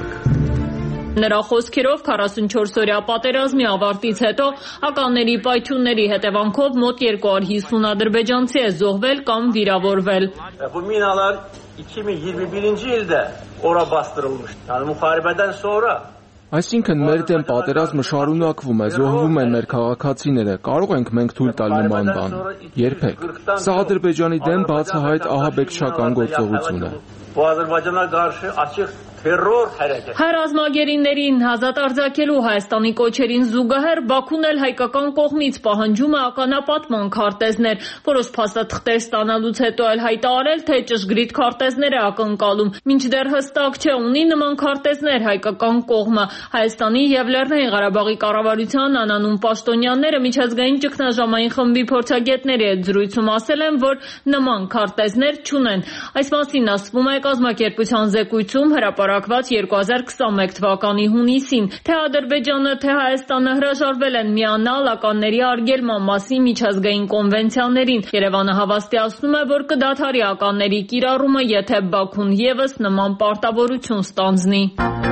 Նրա խոսքերով քառասունչորս-օրյա պատերազմի ավարտից հետո ականների պայթյունների հետևանքով մոտ երկու հարյուր հիսուն ադրբեջանցի է զոհվել կամ վիրավորվել։ Bu minalar iki bin yirmi birinci ildə ora bastırılmış. Yani muharebeden sonra Այսինքն մեր դեմ պատերազմը շարունակվում է, զոհվում են մեր քաղաքացիները, կարող ենք մենք թույլ տալ նման բան։ Երբեք։ Սա Ադրբեջանի դեմ բացահայտ ահաբեկչական գործողություն է։ Հայրազմագերիներին ազատ արձակելու Հայաստանի կոչերին զուգահեռ Բաքուն էլ հայկական կողմից պահանջում է ականապատման քարտեզներ, որոշ փաստաթղթեր ստանալուց հետո էլ հայտարարել, թե ճշգրիտ քարտեզներ է ակնկալում, մինչդեռ հստակ չէ ունի նման քարտեզներ հայկական կողմը։ Հայաստանի եւ Լեռնային Ղարաբաղի կառավարության անանուն պաշտոնյաները միջազգային ճգնաժամային խմբի փորձագետների հետ զրույցում ասել են, որ նման քարտեզներ չունեն։ Այս մասին ասվում է կազմակերպության զեկույցում հրապարակված երկու հազար քսաներկու թվականի հունիսին, թե Ադրբեջանը, թե Հայաստանը հրաժարվել են միանալ ականների արգելման մասին միջազգային կոնվենցիաներին։ Երևանը հավաստիացնում է, որ կդադարի ականների կիրառումը, եթե Բաքուն ևս նման պարտավորություն ստանձնի։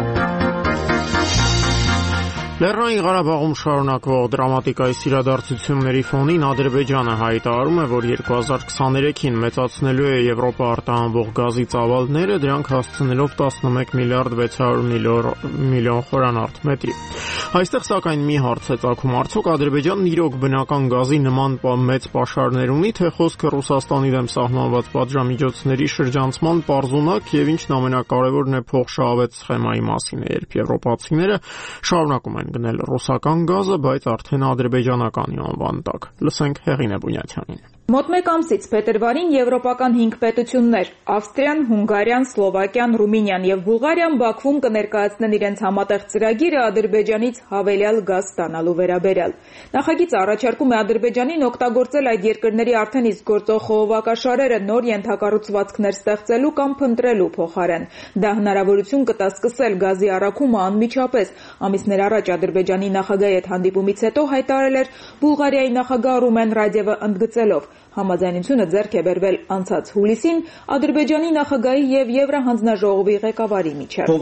Լեռնային Ղարաբաղում շարունակվող դրամատիկայի իրադարձությունների ֆոնին Ադրբեջանը հայտարարում է, որ երկու հազար քսաներեքին մեծացնելու է Եվրոպա արտահանվող գազի ծավալները, դրանք հասցնելով տասնմեկ միլիարդ վեց հարյուր միլիոն խորանարդ մետրի։ Այստեղ սակայն մի հարց է ծագում, արդյոք Ադրբեջանն իրոք բնական գազի նման մեծ պաշարներ ունի, թե խոսքը Ռուսաստանի դեմ սահմանված պատժամիջոցների շրջանցման պարզունակ եւ ինչն ամենակարևորն է փոխշահավետ սխեմայի մասին է, երբ եվրոպացիները շարունակում են գնել ռուսական գազը, բայց արդեն ադրբեջանականի անվան տակ։ Լսենք Հեղինե Բունյաթյանին։ Մոտ մեկ ամսից փետրվարին եվրոպական հինգ պետություններ՝ Ավստրիան, Հունգարիան, Սլովակիան, Ռումինիան եւ Բուլղարիան Բաքվում կներկայացնեն իրենց համատեղ ծրագիրը Ադրբեջանից հավելյալ գազ ստանալու վերաբերյալ։ Նախագիծը առաջարկում է Ադրբեջանին օգտագործել այդ երկրների արդեն իսկ գործող խողովակաշարերը նոր ենթակառուցվածքներ ստեղծելու կամ փնտրելու փոխարեն։ Դա հնարավորություն կտա սկսել գազի առաքումը անմիջապես։ Ամիսներ առաջ Ադրբեջանի նախագահի հետ հանդիպումից հետո հայտարարել էր Բուլղարիայի նախագահ Ռումեն Ռադևը ընդգծելով. Համաձայնությունը ձեռք է բերվել անցած հուլիսին Ադրբեջանի նախագահի եւ Եվրահանձնաժողովի ղեկավարի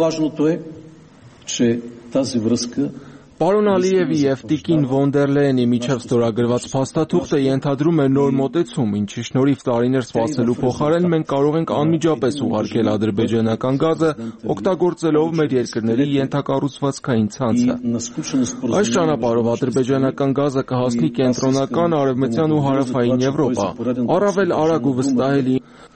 միջեւ։ Պարոն Ալիևի եւ Տիկին Վոն դեր Լեյենի միջև ստորագրված փաստաթուղթը ենթադրում է նոր մոտեցում, ինչի շնորհիվ տարիներ սպասելու փոխարեն մենք կարող ենք անմիջապես ուղարկել ադրբեջանական գազը, օգտագործելով մեր երկրների ենթակառուցվածքային ցանցը։ Այս ճանապարհով ադրբեջանական գազը կհասնի կենտրոնական, արևմտյան ու հարավային Եվրոպա, առավել արագ ու վստահելի։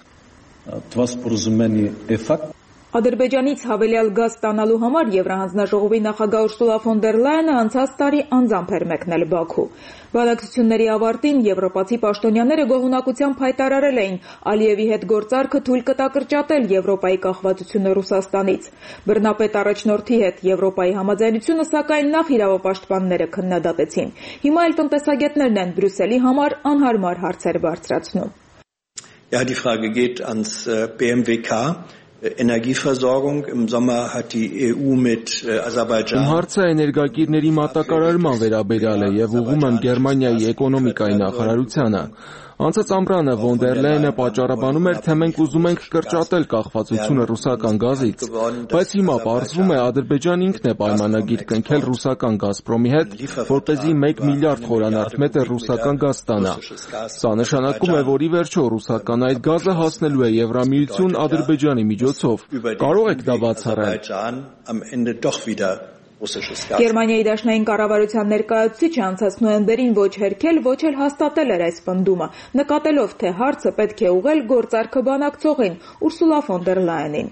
Ադրբեջանից հավելյալ գազ ստանալու համար Եվրահանձնաժողովի նախագահ Ուրսուլա ֆոն դեր Լայենը անցած տարի անձամբ էր մեկնել Բաքու։ Բանակցությունների ավարտին եվրոպացի պաշտոնյաները գոհունակությամբ հայտարարել էին Ալիևի հետ գործարքը թույլ կտա կրճատել Եվրոպայի կախվածությունը Ռուսաստանից։ Բռնապետ առաջնորդի հետ Եվրոպայի համաձայնությունը սակայն նախ իրավապաշտպանները քննադատեցին։ Հիմա էլ տնտեսագետներն են Բրյուսելի համար անհարմար հարցեր բարձրացնում։ Ja, die Frage geht ans B M W K. Energieversorgung. Im Sommer hat die E U mit Aserbaidschan. Հարցը էներգակիրների մատակարարման վերաբերյալ է եւ ուղղում եմ Գերմանիայի էկոնոմիկայի նախարարությանը։ Անցած ամռանը Վոն դեր Լեյենը պատճառաբանում էր, թե մենք ուզում ենք կրճատել կախվածությունը ռուսական գազից, բայց հիմա պարզվում է Ադրբեջանն ինքն է պայմանագիր կնքել ռուսական Գազպրոմի հետ, որպեսզի մեկ միլիարդ խորանարդ մետր ռուսական գազ ստանա։ Սա նշանակում է, որ ի վերջո ռուսական այդ գազը հասնելու է Եվրամիություն Ադրբեջանի միջոցով։ Կարող եք դա բացառել։ Գերմանիայի դաշնային կառավարության ներկայացուցիչը անցած նոյեմբերին ոչ հերքել, ոչ էլ հաստատել էր այս պնդումը, նկատելով, թե հարցը պետք է ուղղել գործարքը բանակցողին Ուրսուլա ֆոն դեր Լայենին։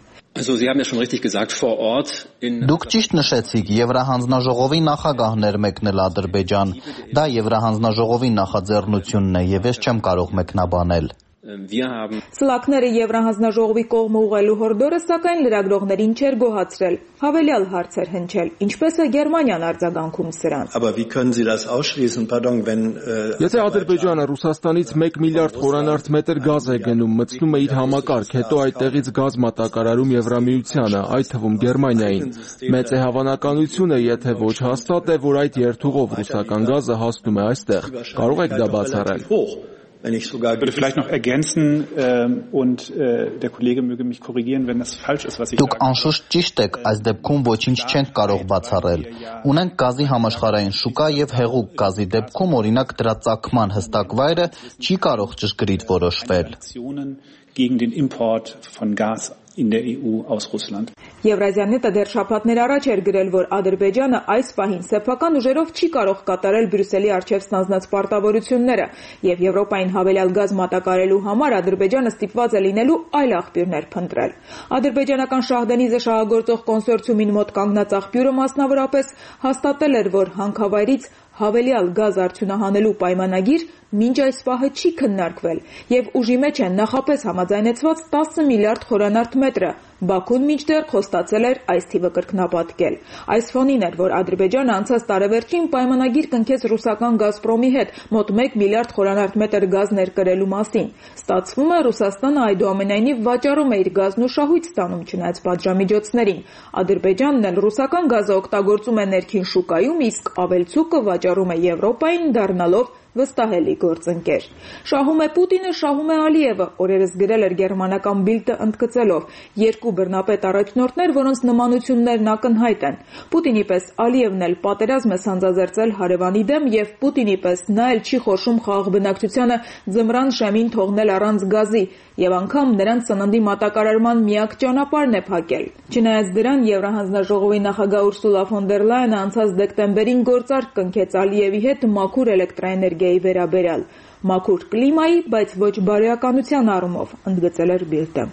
Դուք ճիշտ նշեցիք, Եվրահանձնաժողովի նախագահն էր մեկնել Ադրբեջան։ Դա Եվրահանձնաժողովի նախաձեռնությունն է եւ ես չեմ կարող մեկնաբանել։ Սլաքները Եվրահանձնաժողովի կողմը ուղղելու հորդորը սակայն լրագրողներին չէր գոհացրել, հավելյալ հարցեր հնչել, ինչպես է Գերմանիան արձագանքում սրան։ Եթե Ադրբեջանը Ռուսաստանից մեկ միլիարդ խորանարդ մետր գազ է գնում, մտցնում է իր համակարգ, հետո այդտեղից գազ մատակարարում Եվրամիությանը, այդ թվում Գերմանիային, մեծ է հավանականությունը, եթե ոչ հաստատ է, որ այդ երթուղով ռուսական գազը հասնում է այստեղ։ Կարող եք դա բացառել։ Ich würde vielleicht noch ergänzen und der Kollege möge mich korrigieren, wenn das falsch ist, was ich sage. Դուք անշուշտ ճիշտ եք, այս դեպքում ոչինչ չենք կարող բացառել։ Ունենք գազի համաշխարհային շուկա եւ հեղուկ գազի դեպքում օրինակ դրա ծագման հստակ վայրը չի կարող ճշգրիտ որոշվել։ Gegen den Import von Gas in der E U aus Russland. Եվրազիանետը դեռ շաբաթներ առաջ էր գրել, որ Ադրբեջանը այս պահին սեփական ուժերով չի կարող կատարել Բրյուսելի առջև ստանձնած պարտավորությունները, եւ Եվրոպային հավելյալ գազ մատակարարելու համար Ադրբեջանը ստիպված է լինելու այլ աղբյուրներ փնտրել։ Ադրբեջանական Շահդենիզը շահագործող կոնսորցիումին մոտ կանգնած աղբյուրը մասնավորապես հաստատել էր, որ հանքավայրից հավելյալ գազ արդյունահանելու պայմանագիր մինչ այս պահը չի քննարկվել եւ ուժի մեջ են նախապես համաձայնեցված տասը միլիարդ խորանարդ մետրը։ Բաքուն մինչդեռ խոստացել էր այս թիվը կրկնապատկել։ Այս ֆոնին էր, որ Ադրբեջանը անցած տարեվերջին պայմանագիր կնքեց ռուսական Գազպրոմի հետ մոտ մեկ միլիարդ խորանարդ մետր գազ ներկրելու մասին։ Ստացվում է, Ռուսաստանը այդուամենայնիվ վաճառում է իր գազն ու շահույթ ստանում չնայած պատժամիջոցներին։ Ադրբեջանն էլ ռուսական գազը օգտագործում է ներքին շուկայում, իսկ ավելցուկը վաճառում է Եվրոպային, դառնալով վստահելի գործընկեր։ Շահում է Պուտինը, շահում է Ալիևը, օրերս գրել էր գերմանական Բիլդը ընդգծելով. երկու բռնապետ առաջնորդներ, որոնց նմանություններն ակնհայտ են։ Պուտինի պես Ալիևն էլ պատերազմ է սանձազերծել հարևանի դեմ եւ Պուտինի պես նա էլ չի խոշում խաղաղ բնակչությանը ձմռան շեմին թողնել առանց գազի եւ անգամ նրանց սննդի մատակարարման միակ ճանապարհն է փակել։ Չնայած դրան Եվրահանձնաժողովի նախագահ Ուրսուլա ֆոն դեր Լայենը անցած դեկտեմբերին գործարք կնքեց Ալիևի հետ մաքուր էլեկտրաէներգիայի վերաբերյալ, մաքուր կլիմայի, բայց ոչ բարոյականության առումով, ընդգծել էր Բիլդը։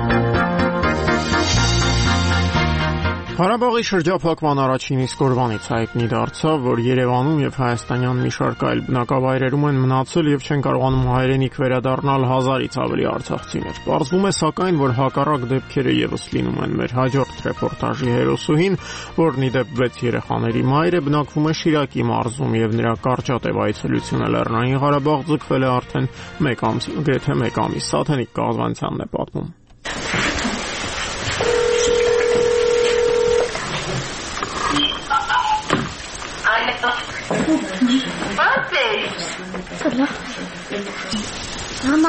Ղարաբաղի շրջափակման առաջին իսկ օրվանից հայտնի դարձավ, որ Երևանում եւ հայաստանյան մի շարք այլ բնակավայրերում են մնացել եւ չեն կարողանում հայրենիք վերադառնալ հազարից ավելի արցախցիներ։ Պարզվում է սակայն, որ հակառակ դեպքերը եւս լինում են։ Մեր հաջորդ ռեպորտաժի հերոսուհին, որն ի դեպ վեց երեխաների մայր է, բնակվում է Շիրակի մարզում եւ նրա կարճատև այցելությունը Լեռնային Ղարաբաղ ձգվել է արդեն մեկ ամս, գրեթե մեկ ամիս։ Սաթենիկ Կազվանցյանն է պատմում։ Hola. Mamá.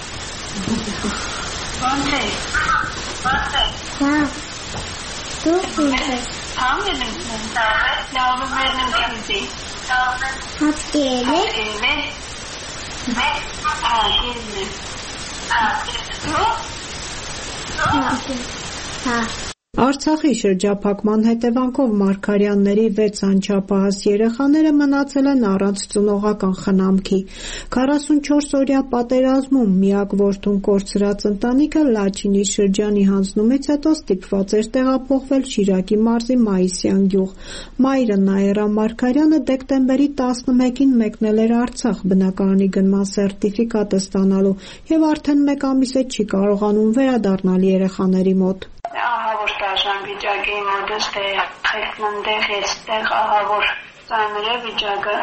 ¿Dónde? ¿Dónde? Ya. ¿Tú dónde? Hangi renkte? Yavrum benim kimdi? Hakkeli. Hakkeli. Ne? Hakkeli. Hakkeli. Ha. Արցախի շրջափակման հետևանքով Մարգարյանների վեց անչափահաս երեխաները մնացել են առանց ծնողական խնամքի։ քառասունչորս օրյա պատերազմում միակ որդուն կորցրած ընտանիքը Լաչինի շրջանի հանձնումից հետո ստիպված էր տեղափոխվել Շիրակի մարզի Մայիսյան գյուղ։ Մայրը Նաիրա Մարգարյանը դեկտեմբերի տասնմեկին մեկնել էր Արցախ բնակարանի գնման սերտիֆիկատը ստանալու եւ արդեն մեկ ամիս է չի կարողանում վերադառնալ երեխաների մոտ։ Ահա որ դաշան վիճակի մոդս թե խելքննդեղ էստեղ ահա որ ծանր է վիճակը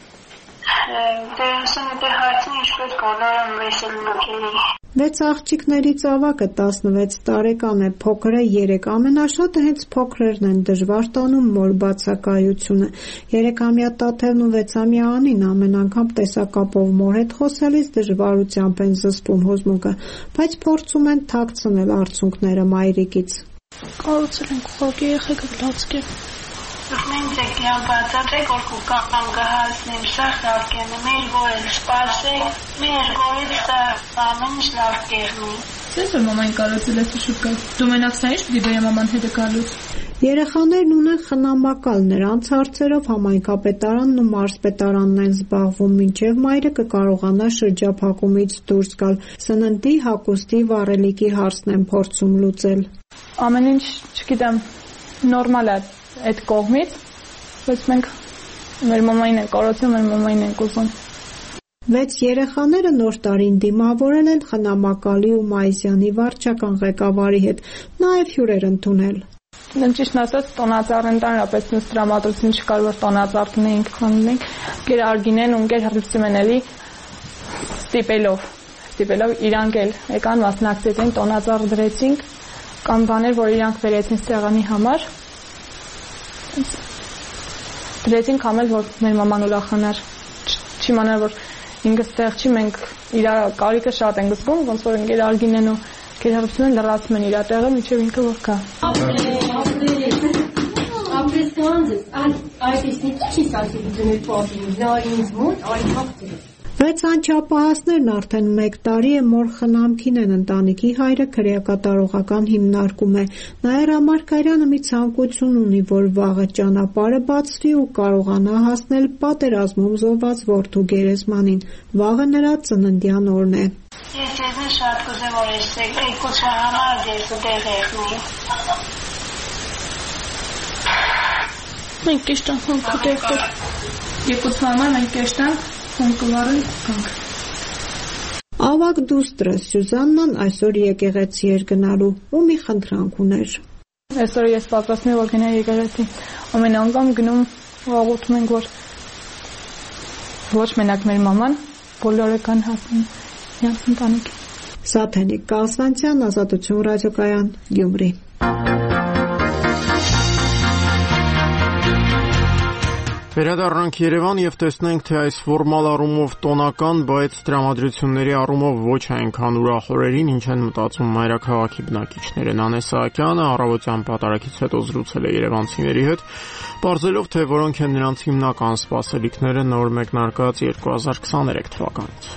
դե ասեմ դե հարցին ինչպես կոնորան վեսել մոքելի Վեց աղջիկներից ավակը տասնվեց տարեկան է, փոքրը երեք, ամենաշատը հենց փոքրերն են դժվար տանում մոր բացակայությունը։ Երեքամյա տաթևն ու վեցամյա Անին ամեն անգամ տեսակապով մոր հետ խոսելիս դժվարությամբ են զսպում հուզմունքը, բայց փորձում են թաքցնել արցունքները մայրիկից։ Կարծել ենք ուղղակի եղեք լացկե։ Մենք եկյալ բացատրեք, որ կուկան գահասնիմ սախ լավկեն, մեր գորել սպասեք, մեր գորել սախ ամենիշ լավկեղնի։ Սենց որ մամային կարոցել ես շուկա, դու մենակ սա ինչ պիտի բեյ մաման հետ է կարոց։ Երեխաներն ունեն խնամակալ, նրանց հարցերով համայնքապետարանն ու մարզպետարանն են զբաղվում, մինչև մայրը կկարողանա շրջափակումից դուրս գալ, սննդի, հագուստի, վառելիքի հարցն են փորձում լուծել։ Ամեն ինչ, չգիտեմ, նորմալ է այդ կողմից, բայց մենք մեր մամային ենք կարոցում, մեր մամային ենք ուզում։ Վեց երեխաները նոր տարին դիմավորել են խնամակալի ու Մայիսյանի վարչական ղեկավարի հետ, նաև հյուրեր ընդունել։ Դեմ ճիշտն ասած տոնածառ ընդհանրապես նույն տրամադրություն չկար, որ տոնածառ տնեինք, խմենք, գեր Արգինեն ու գեր Հրիփսիմեն էլի ստիպելով, ստիպելով իրանք էլ եկան մասնակցեցին, տոնածառ դրեցինք, կամ բաներ, որ իրանք վերեցին սեղանի համար։ Դրեցինք համել, որ մեր մաման ուրախանար, չիմանար, որ ինքս տեղ չի, մենք իր կարիքը շատ ենք զգում, ոնց որ ընկեր Արգինեն ու Գերհրիփսիմեն լրացում են իր տեղը, մինչև ինքը որ գա։ Վեց անչափահասներն արդեն մեկ տարի է մոր խնամքին են, ընտանիքի հայրը քրեակատարողական հիմնարկում է։ Նաիրա Մարգարյանը մի ցանկություն ունի, որ վաղը ճանապարհը բացվի ու կարողանա հասնել պատերազմում զոհված որդու գերեզմանին։ Վաղը նրա ծննդյան օրն է։ Ես ես շատ կուզեմ, որ ես եկուցը համար դες դեղ եղնի։ Մենք կեշտան հոնք դեղտեր։ Եկուցը համար մենք կեշտան հոնկլարն կանք։ Ավակ դուստրը Սյուզաննան այսօր եկեղեցի էր գնալու ու մի խնդրանք ուներ։ Այսօր ես պատրաստում եմ որ գնա եկեղեցի։ Ամեն անգամ գնում աղոթում ենք որ ոչ մենակ մեր մաման, բոլորը կան հասնում իրենց ընտանիքին։ Սաթենիկ Կասվանցյան, Ազատություն ռադիոկայան, Գյումրի։ Վերադառնանք Երևան եւ տեսնենք, թե այս ֆորմալ առումով տոնական, բայց տրամադրությունների առումով ոչ այնքան ուրախորերին, ինչ են մտածում մայրաքաղաքի բնակիչները։ Նանե Սահակյանը առավոտյան պատարագից հետո զրուցել է երևանցիների հետ, պարզելով, թե որոնք են նրանց հիմնական սպասելիքները նոր մեկնարկած երկու հազար քսաներեք թվականից։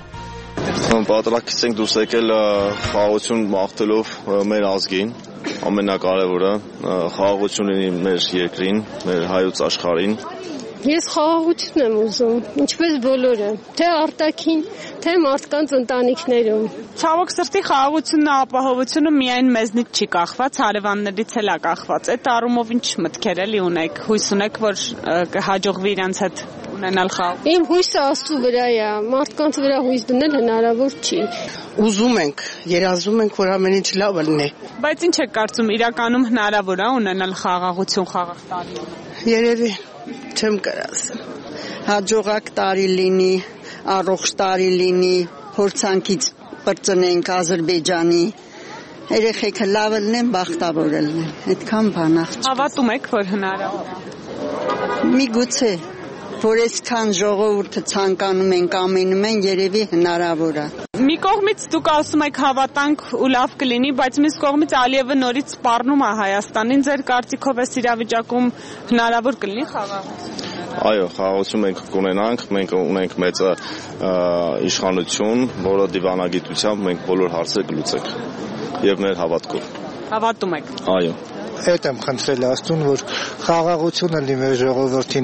Պատարագից ենք դուրս եկել խաղաղություն մաղթելով մեր ազգին, ամենակարևորը խաղաղություն լինի մեր երկրին, մեր հայոց աշխարհին։ Ես խաղաղություն եմ ուզում, ինչպես բոլորը, թե արտաքին, թե մարդկանց ընտանիքներում։ Ցավոք սրտի խաղաղությունն ու ապահովությունը միայն մեզնից չի կախված, հարևաններից էլ է կախված։ Այդ առումով ինչ մտքեր էլի ունեք, հույս ունեք, որ կհաջողվի իրենց հետ ունենալ խաղաղ։ Իմ հույսը Աստծո վրա է, մարդկանց վրա հույս դնել հնարավոր չի։ Ուզում ենք, երազում ենք, որ ամեն ինչ լավ լինի։ Բայց ինչ եք կարծում, իրականում հնարավոր է ունենալ խաղաղություն խաղաղ տարի։ Երևի չեմ կարասեմ։ Հաջողակ տարի լինի, առողջ տարի լինի, փորձանքից բրծնենք Ադրբեջանի, երեխեքը լավ լինեն, բախտավոր լինեն։ Այդքան բան աղջիկ։ Հավատում եք, որ հնարավոր է։ Միգուցե, որ այսքան ժողովուրդը ցանկանում են, կամենում են, երևի հնարավոր է։ Մի կողմից դուք ասում եք հավատանք ու լավ կլինի, բայց մյուս կողմից Ալիևը նորից սպառնում է Հայաստանին, ձեր կարծիքով այս իրավիճակում հնարավոր կլինի խաղաղություն։ Այո, խաղաղություն մենք կունենանք, մենք ունենք մեծ իշխանություն, որը դիվանագիտությամբ մենք բոլոր հարցերը կլուծենք եւ մեր հավատքով։ Հավատում եք։ Այո։ Այդ եմ խնդրել Աստծուն, որ խաղաղությունը լինի մեր ժողովրդին։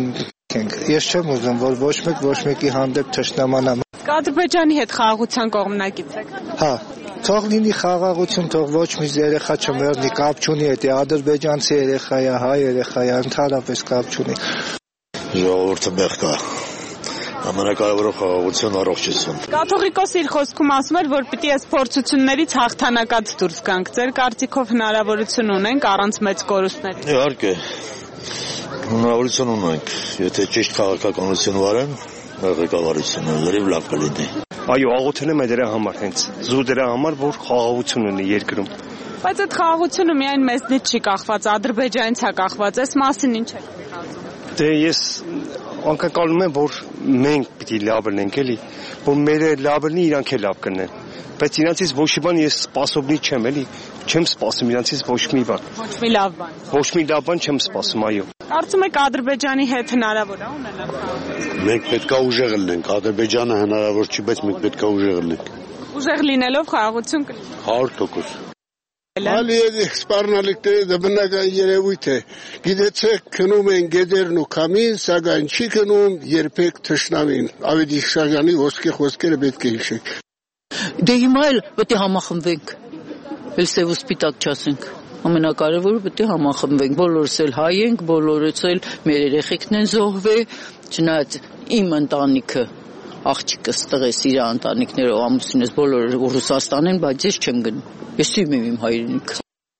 Ես չեմ ուզում, որ ոչ մեկ ոչ մեկի հանդեպ թշնամանա։ Ադրբեջանի հետ խաղաղության կողմնակից եք։ Հա, թող լինի խաղաղություն, թող ոչ մի երեխա չմեռնի, կապ չունի, եթե ադրբեջանցի երեխա է, հայ երեխա է, ընդհանրապես կապ չունի։ Ժողովուրդը մեղք կա։ Ամենակարևորը խաղաղություն, առողջություն։ Կաթողիկոսը իր խոսքում ասում էր, որ պիտի այս փորձություններից հաղթանակած դուրս գանք։ Ձեր կարծիքով հնարավորություն ունենք առանց մեծ կորուստների։ Իհարկե։ Հնարավորություն ունենք, եթե ճիշտ քաղաքականություն վարեն, ղեկավարությունը լրիվ լավ կլինի։ Այո, աղոթել եմ դրա համար, հենց զուր դրա համար, որ խաղաղություն ունի երկրում։ Բայց այդ խաղաղությունը միայն մեզնից չի կախված, Ադրբեջանից է կախված, այս մասին ինչ եք ասում։ Դե ես անկանկալում եմ, որ մենք պիտի լավ լինենք, էլի, որ մերը լավ լինի, իրանք էլ լավ կնեն։ Բայց իրանցից ոչ մի բան ես սպասովնի չեմ, էլի, չեմ սպասում իրանցից ոչ մի բան։ Ոչ մի լավ բան։ Ոչ մի լավ բան չեմ սպասում, այո։ Կարծում եք Ադրբեջանի հետ հնարավոր է ունենալ խաղաղություն։ Մենք պետք է ուժեղ լինենք, Ադրբեջանը հնարավոր չի, բայց մենք պետք է ուժեղ լինենք։ Ուժեղ լինելով խաղաղություն կլինի։ հարյուր տոկոս։ Ալիևի սպառնալիքները դա բնական երևույթ է։ Գիտեցեք, քնում են գետերն ու քամին, սակայն չի քնում երբեք թշնամին։ Ավելի շրջանի ոսկե խոսքերը պետք է հիշեք։ Դե հիմա էլ պետք է համախմբվենք։ Էլ սև ու սպիտակ չասենք։ Ամենակարևորը պետք է համախմբվենք։ Բոլորս էլ հայ ենք, բոլորս էլ մեր երեխեքն են զոհվել, չնայած իմ ընտանիքը աղջիկս տղես իր ընտանիքներով ամուսինս բոլորը Ռուսաստան են, բայց ես չեմ գնում։ Ես սիրում եմ իմ հայրենիքը։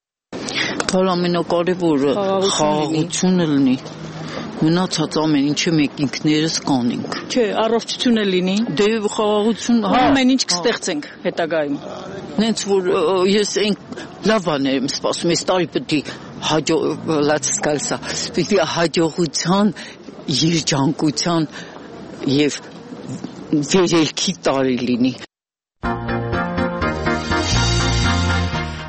Թող ամենակարևորը խաղաղությունը լինի։ Մնացած ամեն ինչը մենք ինքներս կանենք։ Չէ, առողջությունը լինի։ Դե խաղաղություն, հա, ամեն ինչ կստեղծենք հետագայում։ Նենց որ ես այն լավ բաներ եմ սպասում, այս տարի պետք է հաջող լացկալսա, պետք է հաջողության, երջանկության եւ վերելքի տարի լինի։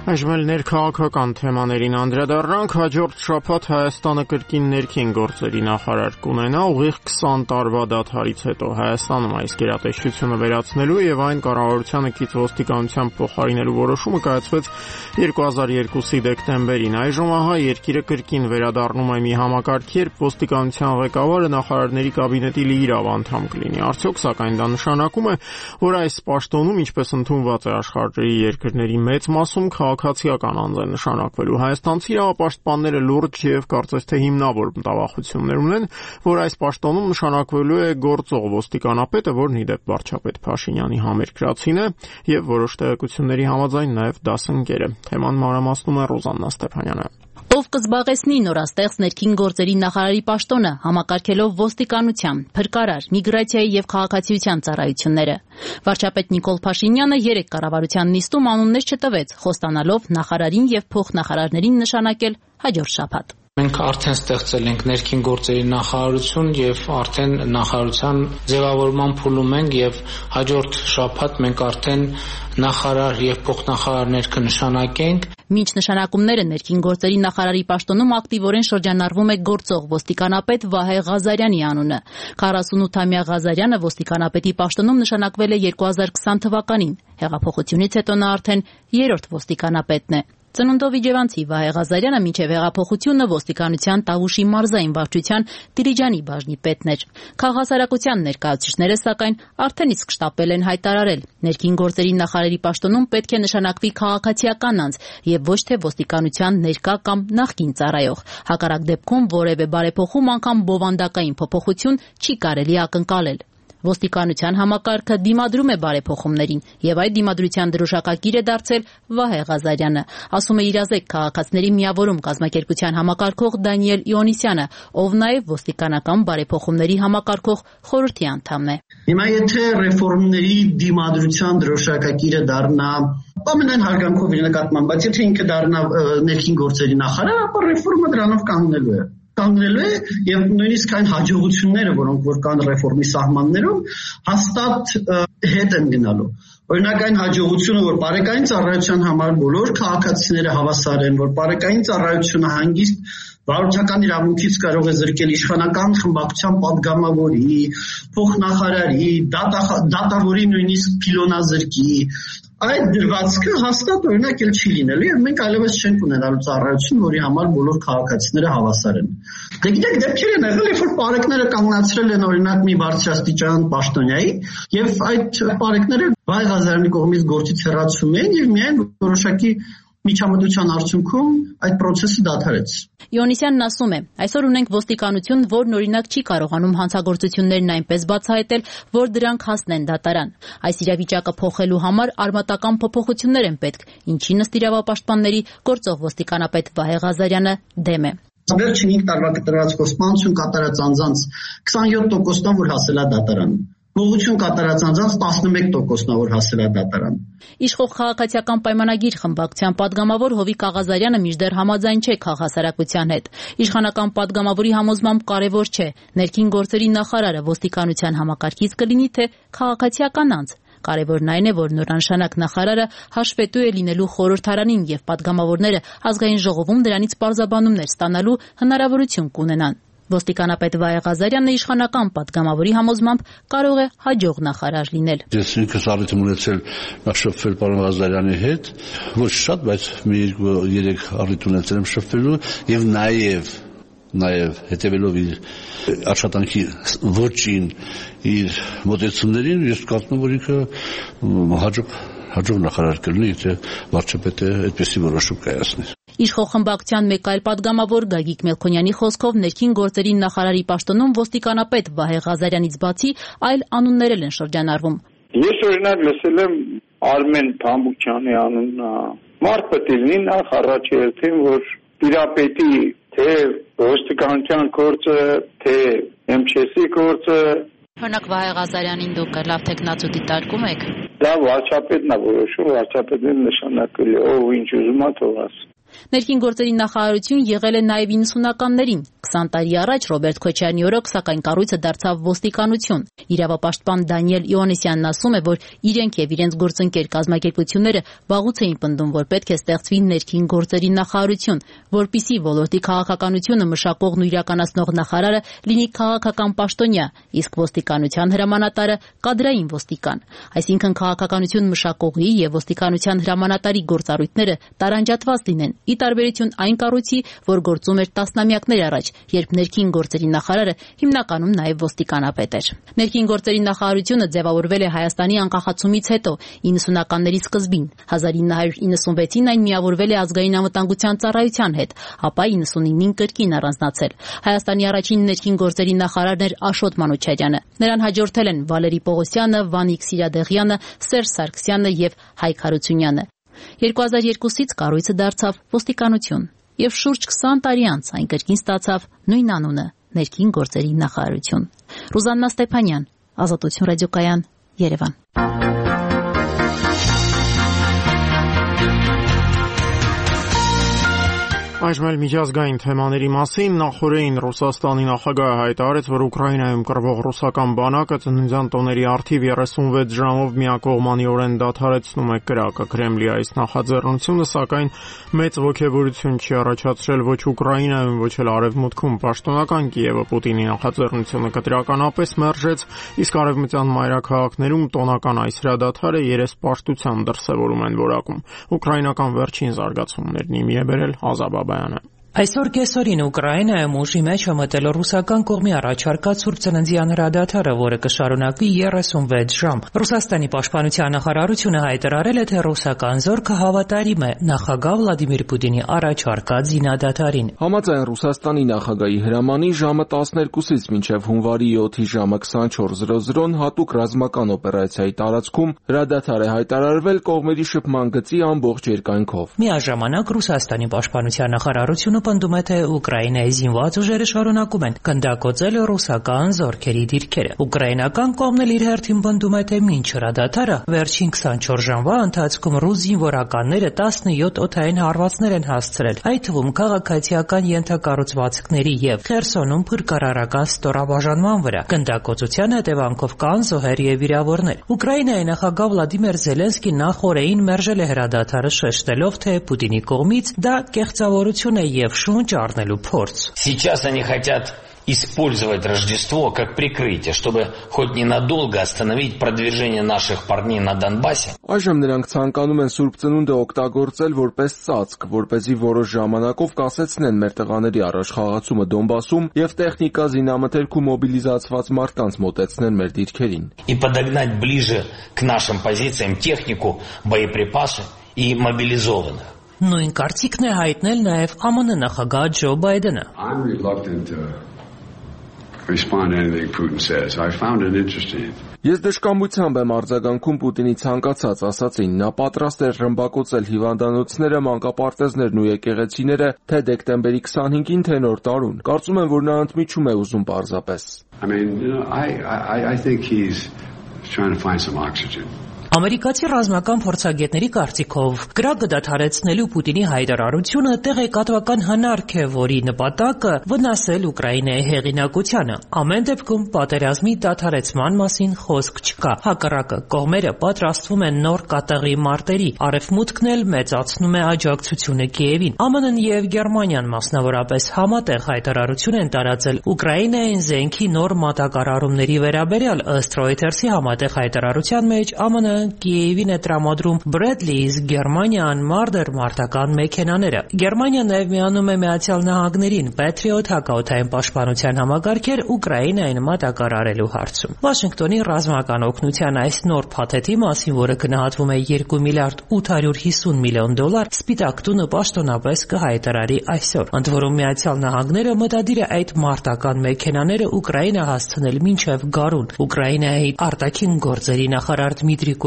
Այժմ էլ ներքաղաքական թեմաներին անդրադառնանք։ Հաջորդ շաբաթ Հայաստանը կրկին ներքին գործերի նախարար կունենա ուղիղ քսան տարվա դադարից հետո։ Հայաստանում այս գերատեսչությունը վերացնելու եւ այն կառավարությանը կից ոստիկանության փոխարինելու որոշումը կայացվեց երկու հազար երկուսի դեկտեմբերին։ Այժմ ահա երկիրը կրկին վերադառնում է մի համակարգ, երբ ոստիկանության ղեկավարը նախարարների կաբինետի լիիրավ անդամ կլինի։ Արդյոք սակայն դա նշանակում է, որ այս պաշտոնում, ինչպես ընդունված է աշխարհի երկրների մեծ մասում, քաղաքացիական անձ է նշանակվելու։ Հայաստանցի իրավապաշտպանները լուրջ եւ կարծես թե հիմնավոր մտավախություններ ունեն, որ այս պաշտոնում նշանակվելու է գործող ոստիկանապետը, որն ի դեպ վարչապետ Փաշինյանի համերկրացին է եւ որոշ տեղեկությունների համաձայն նաեւ դասընկերը։ Թեման մանրամասնում է Ռոզաննա Ստեփանյանը։ Ով կզբաղեցնի նորաստեղծ ներքին գործերի նախարարի պաշտոնը, համակարգելով ոստիկանության, փրկարար, միգրացիայի եւ քաղաքացիության ծառայությունները։ Վարչապետ Նիկոլ Փաշինյանը երեք կառավարության նիստում անուններ չտվեց, խոստանալով նախարարին եւ փոխնախարարներին նշանակել հաջորդ շաբաթ։ Մենք արդեն ստեղծել ենք ներքին գործերի նախարարություն եւ արդեն նախարարության ձևավորման փուլում ենք եւ հաջորդ շաբաթ մենք արդեն նախարար եւ փոխնախարարներ կնշանակենք։ Մինչ նշանակումները ներքին գործերի նախարարի պաշտոնում ակտիվորեն շրջանառվում է գործող ոստիկանապետ Վահե Ղազարյանի անունը։ քառասունութամյա Ղազարյանը ոստիկանապետի պաշտոնում նշանակվել է երկու հազար քսան թվականին։ Հեղափոխությունից հետո նա արդեն երրորդ ոստիկանապետն է։ Ծնունդով իջևանցի Վահե Ղազարյանը մինչև հեղափոխությունը ոստիկանության Տավուշի մարզային վարչության Դիլիջանի բաժնի պետն էր։ Քաղաքասարակության ներկայացուցիչները սակայն արդեն իսկ շտապել են հայտարարել, ներքին գործերի նախարարի պաշտոնում պետք է նշանակվի քաղաքացիական անձ եւ ոչ թե ոստիկանության ներկա կամ նախկին ծառայող։ Հակառակ դեպքում որևէ բարեփոխում, անգամ բովանդակային փոփոխություն չի կարելի ակնկալել։ Ոստիկանության համակարգը դիմադրում է բարեփոխումներին եւ այդ դիմադրության դրոշակակիր է դարձել Վահե Ղազարյանը, ասում է իրազեկ քաղաքացիների միավորում կազմակերպության համակարգող Դանիել Իոնիսյանը, ով նաեւ ոստիկանական բարեփոխումների համակարգող խորհրդի անդամ է։ Հիմա եթե ռեֆորմների դիմադրության դրոշակակիրը դառնա ամենայն հարգանքով իր նկատմամբ, բայց եթե ինքը դառնա ներքին գործերի նախարար, ապա ռեֆորմը դրանով կանգնելու է։ Կանգնելու է եւ նույնիսկ այն հաջողությունները, որոնք որ կան ռեֆորմի սահմաններում, հաստատ հետ են գնալու։ Օրինակ այն հաջողությունը, որ բարեկային ծառայության համար բոլոր քաղաքացիները հավասար են, որ բարեկային ծառայությունը հանգիստ վարչական իրավունքից կարող է զրկել իշխանական խմբակցության падգամավորի, փոխնախարարի, դատավորի նույնիսկ փիլոնազրկի, այդ դրվածքը հաստատ օրինակ էլ չի լինելու եւ մենք այլևս չենք ունենալու ծառայություն, որի համար բոլոր քաղաքացիները հավասար են։ Դե գիտեք, դեպքեր են եղել, երբ որ պարեկները կանգնացրել են օրինակ մի բարձրաստիճան պաշտոնյայի եւ այդ պարեկները Վահե Ղազարյանի կողմից գործից հեռացում են եւ միայն որոշակի միջամտության արդյունքում այդ process-ը դադարեց։ Իոնիսյանն ասում է, այսօր ունենք ոստիկանություն, որն օրինակ չի կարողանում հանցագործություններն այնպես բացահայտել, որ դրանք հասնեն դատարան։ Այս իրավիճակը փոխելու համար արմատական փոփոխություններ են պետք, ինչին ըստ իրավապաշտպանների գործող ոստիկանապետ Վահե Ղազարյանը դեմ է։ Վերջին հինգ տարվա կտրված խոստմանություն կատարած անձանց քսանյոթ տոկոսն որ հասել է դատարան։ Գողություն կատարած անձանց տասնմեկ տոկոսն որ հասել է դատարան։ Իշխող քաղաքացիական պայմանագիր խմբակցության падգամավոր Հովիկ Աղազարյանը մինչդեռ համաձայն չէ քաղաքասարակության հետ։ Իշխանական падգամավորի համոզմամբ կարևոր չէ ներքին գործերի նախարարը ոստիկանության համակարգից կլինի թե քաղաքացիական անձ։ Կարևորն այն է, որ նորանշանակ նախարարը հաշվետու է լինելու խորհրդարանին եւ падգամավորները ազգային ժողովում դրանից պարզաբանումներ ստանալու հնարավորություն կունենան։ Ոստիկանապետ Վահե Ղազարյանը իշխանական падգամավորի համոզմամբ կարող է հաջող նախարար լինել։ Ես ինքս առիթ եմ ունեցել շփվել պարոն Ղազարյանի հետ, ոչ շատ, բայց մի երեք առիթ ունեցել եմ շփվելու եւ նաեւ նաեւ հետեւելով իր աշխատանքի ոչին, իր մոտեցումներին, ես կարծում եմ, որ ինքը հաջող հաջող նախարար կլինի, եթե վարչապետը այդպեսի որոշում կայացնի։ Իշխող խմբակցության մեկ այլ падգամավոր Գագիկ Մելքոնյանի խոսքով ներքին գործերի նախարարի պաշտոնում ոստիկանապետ Վահե Ղազարյանից բացի այլ անուններ են շրջանառվում։ Ես օրինակ լսել եմ Արմեն Փամբուկյանի անունը։ Մարդ պետք է լինի նախ առաջերտին, որ տիրապետի թե ոստիկանության գործը, թե էմ չի էս-ի գործը։ Օրինակ Վահե Ղազարյանին դուք լավ տեխնացու դիտարկում եք։ Դա վարչապետն է որոշում, վարչապետն է նշանակել, ով ինչ ուզում է թողած։ Ներքին գործերի նախարարություն եղել է նաև իննսունականներին։ քսան տարի առաջ Ռոբերտ Քոչարյանի օրոք, սակայն կառույցը դարձավ ոստիկանություն։ Իրավապաշտպան Դանիել Իոնեսյանն ասում է, որ իրենք եւ իրենց գործընկեր կազմակերպությունները վաղուց էին պնդում, որ պետք է ստեղծվի ներքին գործերի նախարարություն, որպիսի ոլորտի քաղաքականությունը մշակողն ու իրականացնող նախարարը լինի քաղաքական պաշտոնյա, իսկ ոստիկանության հրամանատարը կադրային ոստիկան։ Այսինքն քաղաքականություն մշակողի եւ ոստիկանության հրամանատարի գործառույթները տարանջատված լինեն, ի տարբերություն այն կառույցի, որ գործում էր տասնամյակներ առաջ, երբ ներքին գործերի նախարարը հիմնականում նաև ոստիկանապետ էր։ Ներքին գործերի նախարարությունը ձևավորվել է Հայաստանի անկախացումից հետո իննսունականների սկզբին։ հազար ինը հարյուր իննսունվեցին այն միավորվել է ազգային անվտանգության ծառայության հետ, ապա իննսունինին կրկին առանձնացել։ Հայաստանի առաջին ներքին գործերի նախարարն էր Աշոտ Մանուչարյանը։ Նրան հաջորդել են Վալերի Պողոսյանը, Վանիկ Սիրադեղյանը, Սերժ Սարգսյանը եւ Հայկ Հարությունյանը։ երկու հազար երկուսից կառույցը դարձավ ոստիկանություն եւ շուրջ քսան տարի անց այն կրկին ստացավ նույն անունը՝ ներքին գործերի նախարարություն։ Ռուզաննա Ստեփանյան, Ազատություն ռադիոկայան, Երևան։ Այժմ էլ միջազգային թեմաների մասին նախորդին Ռուսաստանի նախագահը հայտարարեց, որ Ուկրաինայում կռվող ռուսական բանակը ծննդյան տոների առթիվ երեսունվեց ժամով միակողմանիորեն դադարեցնում է կրակը։ Կրեմլի այս նախաձեռնությունը, սակայն, մեծ ոգևորություն չի առաջացրել ոչ Ուկրաինայում, ոչ էլ Արևմուտքում։ Պաշտոնական Կիևը Պուտինի նախաձեռնությունը կտրականապես մերժեց, իսկ արևմտյան մայրաքաղաքներում տոնական այս հրադադարը երեսպաշտության դրսևորում են որակում։ Ուկրաինական վերջին զարգացումներն իմի է բերել Ազաբա Բանը։ Այսօր կեսօրին Ուկրաինայում ուժի մեջ է մտել ռուսական կողմի առաջարկած Սուրբ Ծննդյան հրադադարը, որը կշարունակվի երեսունվեց ժամ։ Ռուսաստանի պաշտպանության նախարարությունը հայտարարել է, թե ռուսական զորքը հավատարիմ է նախագահ Վլադիմիր Պուտինի առաջարկած զինադադարին։ Համաձայն Ռուսաստանի նախագահի հրամանի ժամը տասներկուսից մինչև հունվարի յոթի ժամը քսանչորս հատուկ ռազմական օպերացիայի տարածքում հրադադար է հայտարարվել կողմերի շփման գծի ամբողջ երկայնքով։ Միաժամանակ Ռուսաստանի պաշտպանության նախարարությունը պնդում է, թե Ուկրաինայի զինված ուժերը շարունակում են գնդակոծել ռուսական զորքերի դիրքերը։ Ուկրաինական կողմն էլ իր հերթին պնդում է, թե մինչ հրադադարը վերջին քսանչորս ժամվա ընթացքում ռուս զինվորականները տասնյոթ օդային հարվածներ են հասցրել, այդ թվում քաղաքացիական ենթակառուցվածքների եւ Խերսոնում փրկարարական ստորաբաժանման վրա։ Գնդակոծության հետևանքով կան զոհեր եւ վիրավորներ։ Ուկրաինայի նախագահ Վլադիմիր Զելենսկին նախորդին մերժել է հրադադարը, շեշտելով, թե Պուտինի կողմից դա կեղծավորություն է եւ շունչ առնելու փորձ։ Сейчас они хотят использовать Рождество как прикрытие, чтобы хоть ненадолго остановить продвижение наших парней на Донбассе. Այժմ նրանք ցանկանում են Սուրբ Ծնունդը օգտագործել որպես ծածկ, որպեսզի որոշ ժամանակով կասեցնեն մեր տղաների առաջխաղացումը Դոնբասում եւ տեխնիկա զինամթերք ու մոբիլիզացված մարդկանց մոտեցնեն մեր դիրքերին։ И подогнать ближе к нашим позициям технику, боеприпасы и мобилизованных. Նույն կարծիքն է հայտնել նաև ԱՄՆ նախագահ Ջո Բայդենը։ I'm reluctant to respond to anything Putin says. I found it interesting. Ես դժկամությամբ եմ արձագանքում Պուտինի ցանկացած ասածին։ Նա պատրաստ էր ռմբակոծել հիվանդանոցները, մանկապարտեզներն ու եկեղեցիները թե դեկտեմբերի քսանհինգին, թե նոր տարուն։ Կարծում եմ, որ նա ընդմիջում է ուզում պարզապես։ I mean, you know, I I I think he's trying to find some oxygen. Ամերիկացի ռազմական փորձագետների կարծիքով կրակը դադարեցնելու Պուտինի հայտարարությունը տեղեկատվական հնարք է, որի նպատակը վնասել Ուկրաինայի հեղինակությանը։ Ամեն դեպքում պատերազմի դադարեցման մասին խոսք չկա։ Հակառակը, կողմերը պատրաստվում են նոր կատաղի մարտերի, Արևմուտքն էլ մեծացնում է աջակցությունը Կիևին։ ԱՄՆ-ն եւ Գերմանիան մասնավորապես համատեղ հայտարարություն են տարածել Ուկրաինային զենքի նոր մատակարարումների վերաբերյալ, ըստ Reuters-ի համատեղ հայտարարության մեջ ԱՄՆ Կիևին է տրամադրում Բրեդլի, իսկ Գերմանիան Marder մարտական մեքենաները։ Գերմանիան նաև միանում է Միացյալ Նահանգներին Patriot հակաօդային պաշտպանության համակարգեր Ուկրաինային մատակարարելու հարցում։ Վաշինգտոնի ռազմական օգնության այս նոր փաթեթի մասին, որը գնահատվում է երկու միլիարդ ութ հարյուր հիսուն միլիոն դոլար, Սպիտակ տունը պաշտոնապես կհայտարարի այսօր։ Ընդ որում Միացյալ Նահանգները մտադիր է այդ մարտական մեքենաները Ուկրաինա հասցնել մինչև գարուն։ Ուկրաինայի արտաքին գործերի նախարար Դմիտրի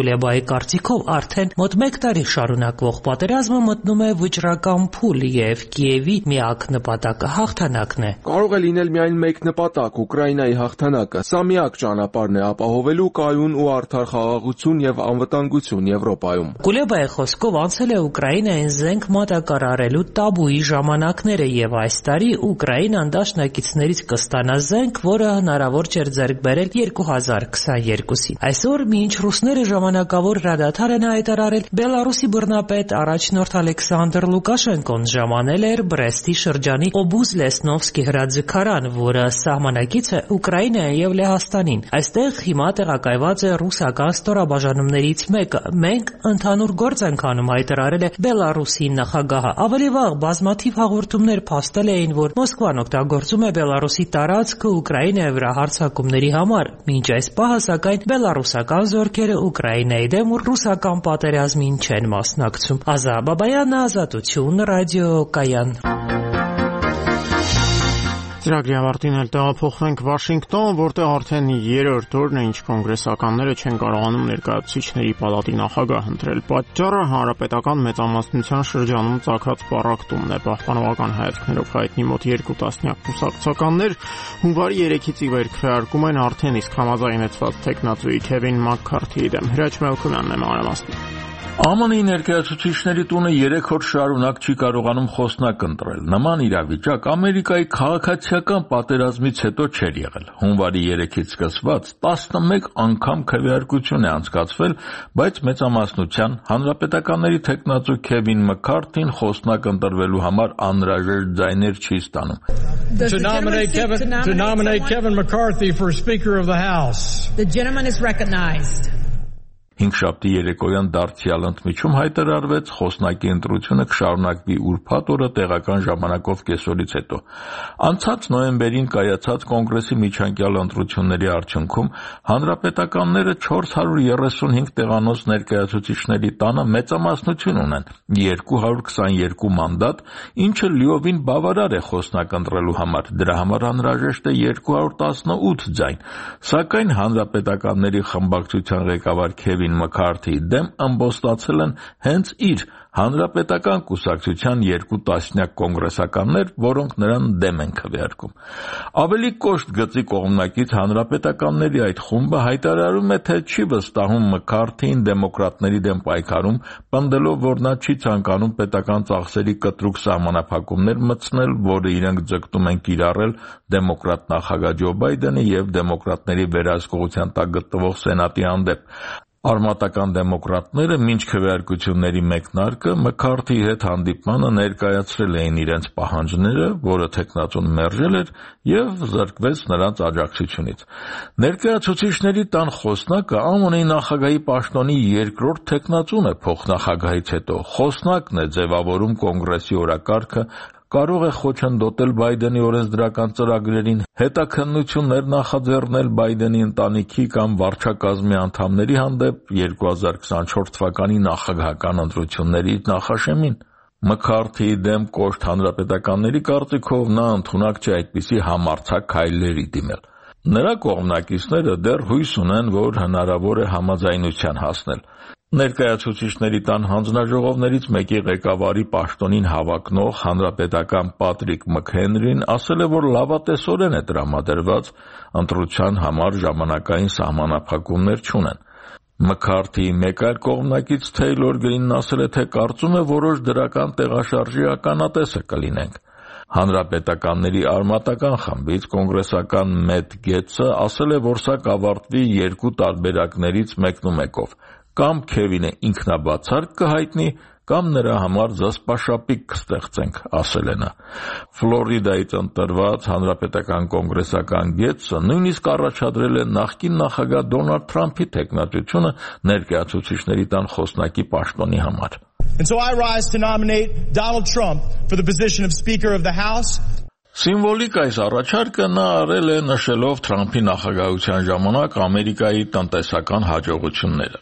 Կուլեբայի կարծիքով արդեն մոտ մեկ տարի շարունակվող պատերազմը մտնում է վճռական փուլ եւ Կիևի միակ նպատակը հաղթանակն է։ Կարող է լինել միայն մեկ նպատակ՝ Ուկրաինայի հաղթանակը։ Սա միակ ճանապարհն է ապահովելու կայուն ու արդար խաղաղություն եւ անվտանգություն Եվրոպայում։ Կուլեբայի խոսքով անցել է Ուկրաինային զենք մատակարարելու տաբուի ժամանակները եւ այս տարի Ուկրաինան դաշնակիցներից կստանա զենք, որը հնարավոր չէր ձեռք բերել երկու հազար քսաներկուսին։ Այսօր, մինչ ռուսները ժամանակավոր հրադադար են հայտարարել, Բելարուսի բռնապետ առաջնորդ Ալեքսանդր Լուկաշենկոն ժամանել էր Բրեստի շրջանի Օբուզ-Լեսնովսկի հրաձգարան, որը սահմանակից է Ուկրաինային եւ Լեհաստանին։ Այստեղ հիմա տեղակայված է ռուսական ստորաբաժանումներից մեկը։ Մենք ընդհանուր գործ ենք անում, հայտարարել է Բելարուսի նախագահը։ Ավելի վաղ բազմաթիվ հաղորդումներ փաստել էին, որ Մոսկվան օգտագործում է Բելարուսի տարածքը Ուկրաինայի վրա հարձակումների համար։ Մինչ այս պահը, սակայն, բելարուսական զորքերը Ուկրաինայի դեմ ռուսական պատերազմին չեն մասնակցում։ Ազա Բաբայան, Ազատություն, ռադիոկայան։ Ծրագրի ավարտին էլ տեղափոխվենք Վաշինգտոն, որտեղ արդեն երրորդ օրն է, ինչ կոնգրեսականները չեն կարողանում ներկայացուցիչների պալատի նախագահ ընտրել։ Պատճառը հանրապետական մեծամասնության շրջանում ծագած պառակտումն է։ Պահպանողական հայացքներով հայտնի մոտ երկու տասնյակ կուսակցականներ հունվարի երեքից ի վեր քվեարկում են արդեն իսկ համաձայնեցված թեկնածուի Քևին Մաքքարթիի դեմ։ Հրաչ Մելքումյանն է մանրամասնի։ Ա Մ Ն-ի ներկայացուցիչների տունը երեք օր շարունակ չի կարողանում խոսնակ ընտրել։ Նման իրավիճակ Ամերիկայի քաղաքացիական պատերազմից հետո չէր եղել։ Հունվարի երեքից սկսված տասնմեկ անգամ քվեարկություն է անցկացվել, բայց մեծամասնության հանրապետականների թեկնածու Քևին Մաքքարթին խոսնակ ընտրվելու համար անհրաժեշտ ձայներ չի ստանում։ To nominate Kevin, to nominate Kevin McCarthy for Speaker of the House. The gentleman is recognized. Հինգշաբթի երեկոյան դարձյալ ընդմիջում հայտարարվեց խոսնակի ընտրությունը կշարունակվի ուրբաթ օրը տեղական ժամանակով կեսօրից հետո։ Անցած նոյեմբերին կայացած կոնգրեսի միջանկյալ ընտրությունների արդյունքում հանրապետականները չորս հարյուր երեսունհինգ տեղանոց ներկայացուցիչների տանը մեծամասնություն ունեն՝ երկու հարյուր քսաներկու մանդատ, ինչը լիովին բավարար է խոսնակ ընտրելու համար։ Դրա համար անհրաժեշտ է երկու հարյուր տասնութ ձայն, սակայն հանրապետականների խմբակցության ղեկավար Քևին Մաքքարթիի դեմ ամբոստացել են հենց իր հանրապետական կուսակցության երկու տասնյակ կոնգրեսականներ, որոնք նրան դեմ են քվեարկում։ Ավելի կոշտ գծի կողմնակից հանրապետականների այդ խումբը հայտարարում է, թե չի վստահում Մաքքարթիին դեմոկրատների դեմ պայքարում, պնդելով, որ նա չի ցանկանում պետական ծախսերի կտրուկ սահմանափակումներ մտցնել, որը իրենք ձգտում են կիրառել դեմոկրատ նախագահ Ջո Բայդենի եւ դեմոկրատների վերահսկողության տակ գտնվող Սենատի հանդեպ։ Արմատական դեմոկրատները մինչ քվեարկությունների մեկնարկը Մաքքարթիի հետ հանդիպմանը ներկայացրել էին իրենց պահանջները, որը թեկնածուն մերժել էր եւ զրկվեց նրանց աջակցությունից։ Ներկայացուցիչների տան խոսնակը Ա Մ Ն-ի նախագահի պաշտոնի երկրորդ թեկնածուն է փոխնախագահից հետո։ Խոսնակն է ձևավորում կոնգրեսի օրակարգը, կարող է խոչընդոտել Բայդենի օրենսդրական ծրագրերին, հետաքննություններ նախաձեռնել Բայդենի ընտանիքի կամ վարչակազմի անդամների հանդեպ երկու հազար քսանչորս թվականի նախագահական ընտրությունների նախաշեմին։ Մաքքարթիի դեմ կոշտ հանրապետականների կարծիքով նա ընդունակ չէ այդպիսի համարձակ քայլերի դիմել։ Նրա կողմնակիցները դեռ հույս ունեն, որ հնարավոր է համաձայնության հասնել։ Ներկայացուցիչների տան հանձնաժողովներից մեկի ղեկավարի պաշտոնին հավակնող հանրապետական Պատրիկ Մքհենրին ասել է, որ լավատեսորեն է տրամադրված, ընտրության համար ժամանակային սահմանափակումներ չունեն։ Մաքքարթիի մեկ այլ կողմնակից Թեյլոր Գրինն ասել է, թե կարծում է որոշ դրական տեղաշարժի ականատեսը կլինենք։ Հանրապետականների արմատական խմբից կոնգրեսական Մեթ Գեթսը ասել է, որ սա կավարտվի երկու տարբերակներից մեկնումեկով։ Կամ Քևինը ինքնաբացարկ կհայտնի, կամ նրա համար զսպաշապիկ կստեղծենք, ասել է նա։ Ֆլորիդայից ընտրված հանրապետական կոնգրեսական Գեթսը նույնիսկ առաջադրել է նախկին նախագահ Դոնալդ Թրամփի թեկնածությունը ներկայացուցիչների տան խոսնակի պաշտոնի համար։ And so I rise to nominate Donald Trump for the position of Speaker of the House. Սիմվոլիկ այս առաջարկը նա արել է նշելով Թրամփի նախագահության ժամանակ Ամերիկայի տնտեսական հաջողությունները։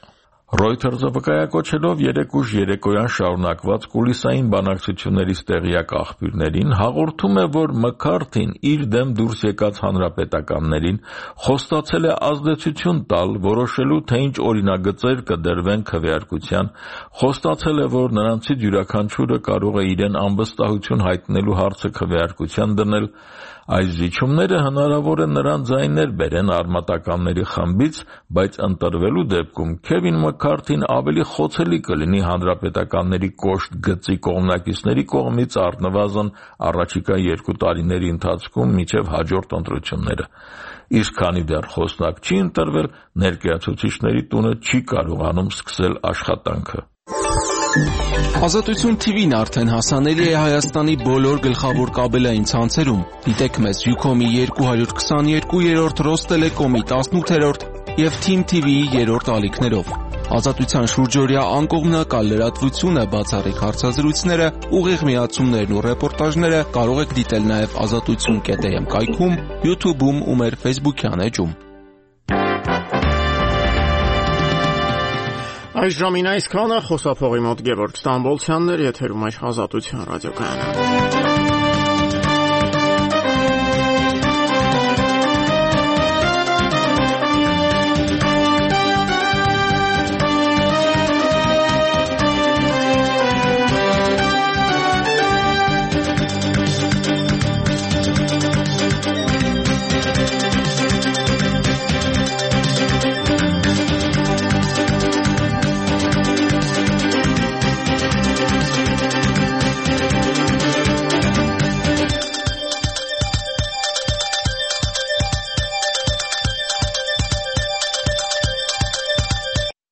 Reuters-ը վկայակոչելով երեկ ուշ երեկոյան շարունակված կուլիսային բանակցություններից տեղյակ աղբյուրներին հաղորդում է, որ Մքարթին իր դեմ դուրս եկած հանրապետականներին խոստացել է ազդեցություն տալ, որոշելու թե ինչ օրինագծեր կդրվեն քվեարկության, խոստացել է, որ նրանցից յուրաքանչյուրը կարող է իրեն անվստահություն հայտնելու հարցը քվեարկության դնել. Այս զիջումները հնարավոր է նրան ձայներ բերեն արմատականների խմբից, բայց ընտրվելու դեպքում Քևին Մքարթին ավելի խոցելի կլինի հանրապետականների կոշտ գծի կողմնակիցների կողմից առնվազն առաջիկա երկու տարիների ընթացքում մինչև հաջորդ ընտրությունները։ Իսկ քանի դեռ խոսնակ չի ընտրվել, ներկայացուցիչների տունը չի կարողանում սկսել աշխատանքը։ Ազատություն թիվին արդեն հասանելի է Հայաստանի բոլոր գլխավոր կաբելային ցանցերում։ Դիտեք մեզ Յուքոմի երկու քսաներկու, Ռոստելեկոմի տասնութ և Թիմ թի վիի երրորդ ալիքներով։ Ազատության շուրջօրյա անկողմնակալ լրատվությունը, բացառիկ հարցազրույցները, ուղիղ միացումներն ու ռեպորտաժները կարող եք դիտել նաև ազատություն կետ էմ կայքում, YouTube-ում ու մեր Facebook-յան էջում։ Այս ժամին այսքանը, խոսափողի մոտ Գևորգ Ստամբոլցյանն էր, եթերում այս Ազատության ռադիոկայանը։